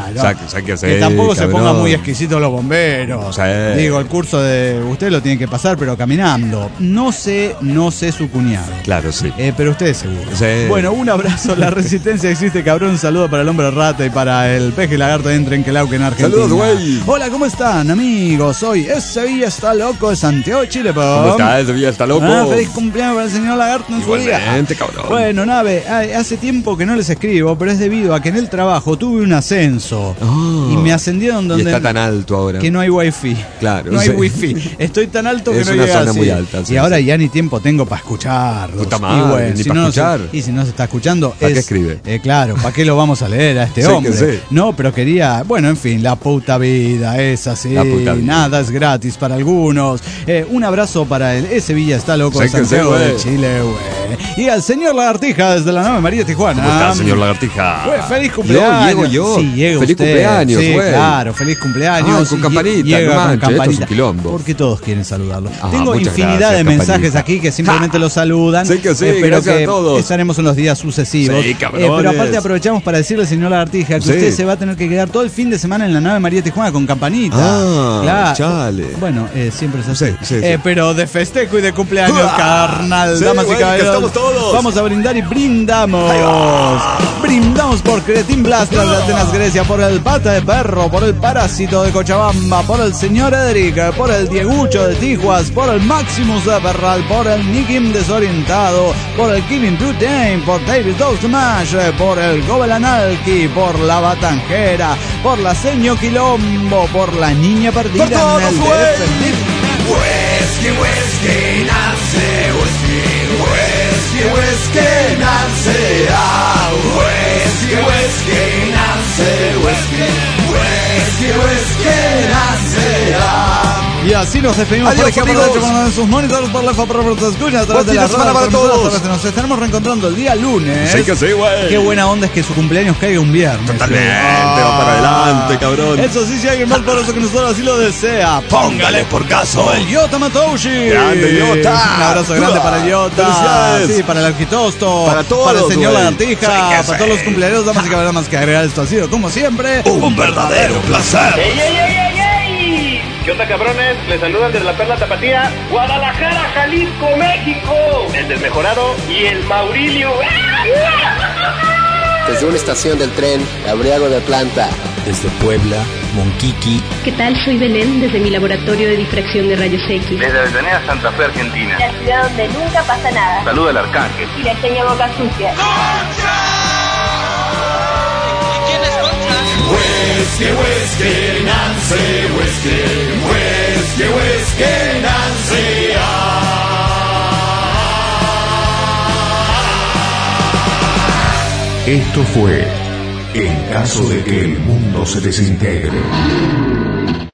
[SPEAKER 3] Que tampoco se pongan muy exquisitos los bomberos. Digo, el curso de usted lo tiene que pasar, pero caminando. No sé su cuñado.
[SPEAKER 4] Claro, sí.
[SPEAKER 3] Pero usted seguro. Bueno, un abrazo. La resistencia existe, cabrón. Un saludo para el hombre rata y para el Peje Lagarto de Trenquelauquen, en Argentina.
[SPEAKER 4] Saludos, güey.
[SPEAKER 3] Hola, ¿cómo están, amigos? Soy Sevilla está loco de Santiago, Chile.
[SPEAKER 4] ¿Cómo está? Sevilla está loco.
[SPEAKER 3] Feliz cumpleaños para el señor Lagarto en su día.
[SPEAKER 4] Cabrón.
[SPEAKER 3] Bueno, hace tiempo que no les escribo, pero es debido a que en el trabajo tuve un ascenso y me ascendieron donde...
[SPEAKER 4] Y está tan alto ahora.
[SPEAKER 3] Que no hay wifi.
[SPEAKER 4] Claro.
[SPEAKER 3] No hay wifi. Estoy tan alto que no llega así. Es una zona muy alta. Y ahora ya ni tiempo tengo para escucharlos.
[SPEAKER 4] Puta madre, ni para escuchar.
[SPEAKER 3] Y si no se está escuchando...
[SPEAKER 4] ¿Para qué escribe?
[SPEAKER 3] Claro, ¿para qué lo vamos a leer a este hombre? No, pero quería... Bueno, en fin, la puta vida es así. Nada es gratis para algunos. Un abrazo para el Sevilla está loco de Santiago de Chile, güey. Y al señor Lagartija desde la nave María Tijuana.
[SPEAKER 4] ¿Cómo está, señor Lagartija?
[SPEAKER 3] Pues, feliz cumpleaños.
[SPEAKER 4] Llego yo.
[SPEAKER 3] Sí, llega
[SPEAKER 4] feliz
[SPEAKER 3] usted.
[SPEAKER 4] cumpleaños,
[SPEAKER 3] sí,
[SPEAKER 4] güey.
[SPEAKER 3] claro, feliz cumpleaños.
[SPEAKER 4] Con campanita,
[SPEAKER 3] llega
[SPEAKER 4] no
[SPEAKER 3] con
[SPEAKER 4] manches,
[SPEAKER 3] campanita.
[SPEAKER 4] esto es un quilombo.
[SPEAKER 3] Porque todos quieren saludarlo. Tengo
[SPEAKER 4] muchas
[SPEAKER 3] infinidad
[SPEAKER 4] gracias,
[SPEAKER 3] de mensajes
[SPEAKER 4] campanita.
[SPEAKER 3] aquí que simplemente lo saludan.
[SPEAKER 4] Sí que sí,
[SPEAKER 3] pero
[SPEAKER 4] gracias
[SPEAKER 3] que
[SPEAKER 4] a todos.
[SPEAKER 3] estaremos en los días sucesivos.
[SPEAKER 4] Sí, cabrones.
[SPEAKER 3] Pero aparte aprovechamos para decirle, señor Lagartija, que
[SPEAKER 4] Sí.
[SPEAKER 3] usted se va a tener que quedar todo el fin de semana en la nave María Tijuana con campanita.
[SPEAKER 4] Claro. Chale.
[SPEAKER 3] Bueno, siempre es así.
[SPEAKER 4] Sí.
[SPEAKER 3] Pero de festejo y de cumpleaños, carnal,
[SPEAKER 4] Sí,
[SPEAKER 3] damas y
[SPEAKER 4] güey, que
[SPEAKER 3] caballeros.
[SPEAKER 4] estamos todos.
[SPEAKER 3] Vamos a brindar y brindamos. Brindamos por Cretin Blaster de Atenas, Grecia, por el Pata de Perro, por el Parásito de Cochabamba, por el señor Edric, por el Diegucho de Tijuas, por el Maximus de Perral, por el Nikim Desorientado, por el Kevin Dame, por David Dog Smash, por el Gobelanalki, por la Batanjera, por la Seño Quilombo, por la Niña Perdida en el DF.
[SPEAKER 16] Whisky, whisky, Nancy, whisky, whisky, whisky, Nancy, ah, whisky, whisky, Nancy, whisky, whisky, whisky, Nancy, ah.
[SPEAKER 3] Y así nos despedimos.
[SPEAKER 16] Adiós,
[SPEAKER 3] por ejemplo,
[SPEAKER 16] amigos.
[SPEAKER 3] en sus monitores, por la por se escucha a través
[SPEAKER 16] Buen
[SPEAKER 3] de
[SPEAKER 16] fin
[SPEAKER 3] la
[SPEAKER 16] de semana
[SPEAKER 3] radio,
[SPEAKER 16] para todos.
[SPEAKER 3] Nos estaremos reencontrando el día lunes.
[SPEAKER 4] Sí que sí, güey.
[SPEAKER 3] Qué buena onda es que su cumpleaños caiga un viernes.
[SPEAKER 4] Totalmente, va para adelante, cabrón.
[SPEAKER 3] Eso sí, si alguien más por eso que nosotros así lo desea,
[SPEAKER 16] Póngale por caso.
[SPEAKER 3] el Yota Matoshi.
[SPEAKER 4] Grande, Yota.
[SPEAKER 3] Un abrazo grande para el Yota.
[SPEAKER 4] Felicidades.
[SPEAKER 3] Sí, para el Arquitosto.
[SPEAKER 4] Para todos,
[SPEAKER 3] para el señor
[SPEAKER 4] güey.
[SPEAKER 3] Lagartija.
[SPEAKER 16] Sí que
[SPEAKER 3] Para
[SPEAKER 16] sí.
[SPEAKER 3] todos los cumpleaños, damas y caballeros, más que agregar esto ha sido, como siempre,
[SPEAKER 16] Un verdadero placer.
[SPEAKER 17] ¡Ey, ey, ey, ey, ey! ¿Qué onda, cabrones? Les saludan desde la Perla Tapatía, Guadalajara, Jalisco, México. El Desmejorado y el Maurilio.
[SPEAKER 6] Desde una estación del tren, Abriago de Planta.
[SPEAKER 18] Desde Puebla, Monquiqui.
[SPEAKER 19] ¿Qué tal? Soy Belén desde mi laboratorio de difracción de rayos X.
[SPEAKER 17] Desde Avellaneda, Santa Fe, Argentina.
[SPEAKER 19] La ciudad donde nunca pasa nada.
[SPEAKER 17] Saluda al Arcángel.
[SPEAKER 19] Y le enseña boca sucia.
[SPEAKER 16] Whisky, whisky, Nancy, whisky, whisky, whisky, Nancy,
[SPEAKER 2] Esto fue En caso de que el mundo se desintegre.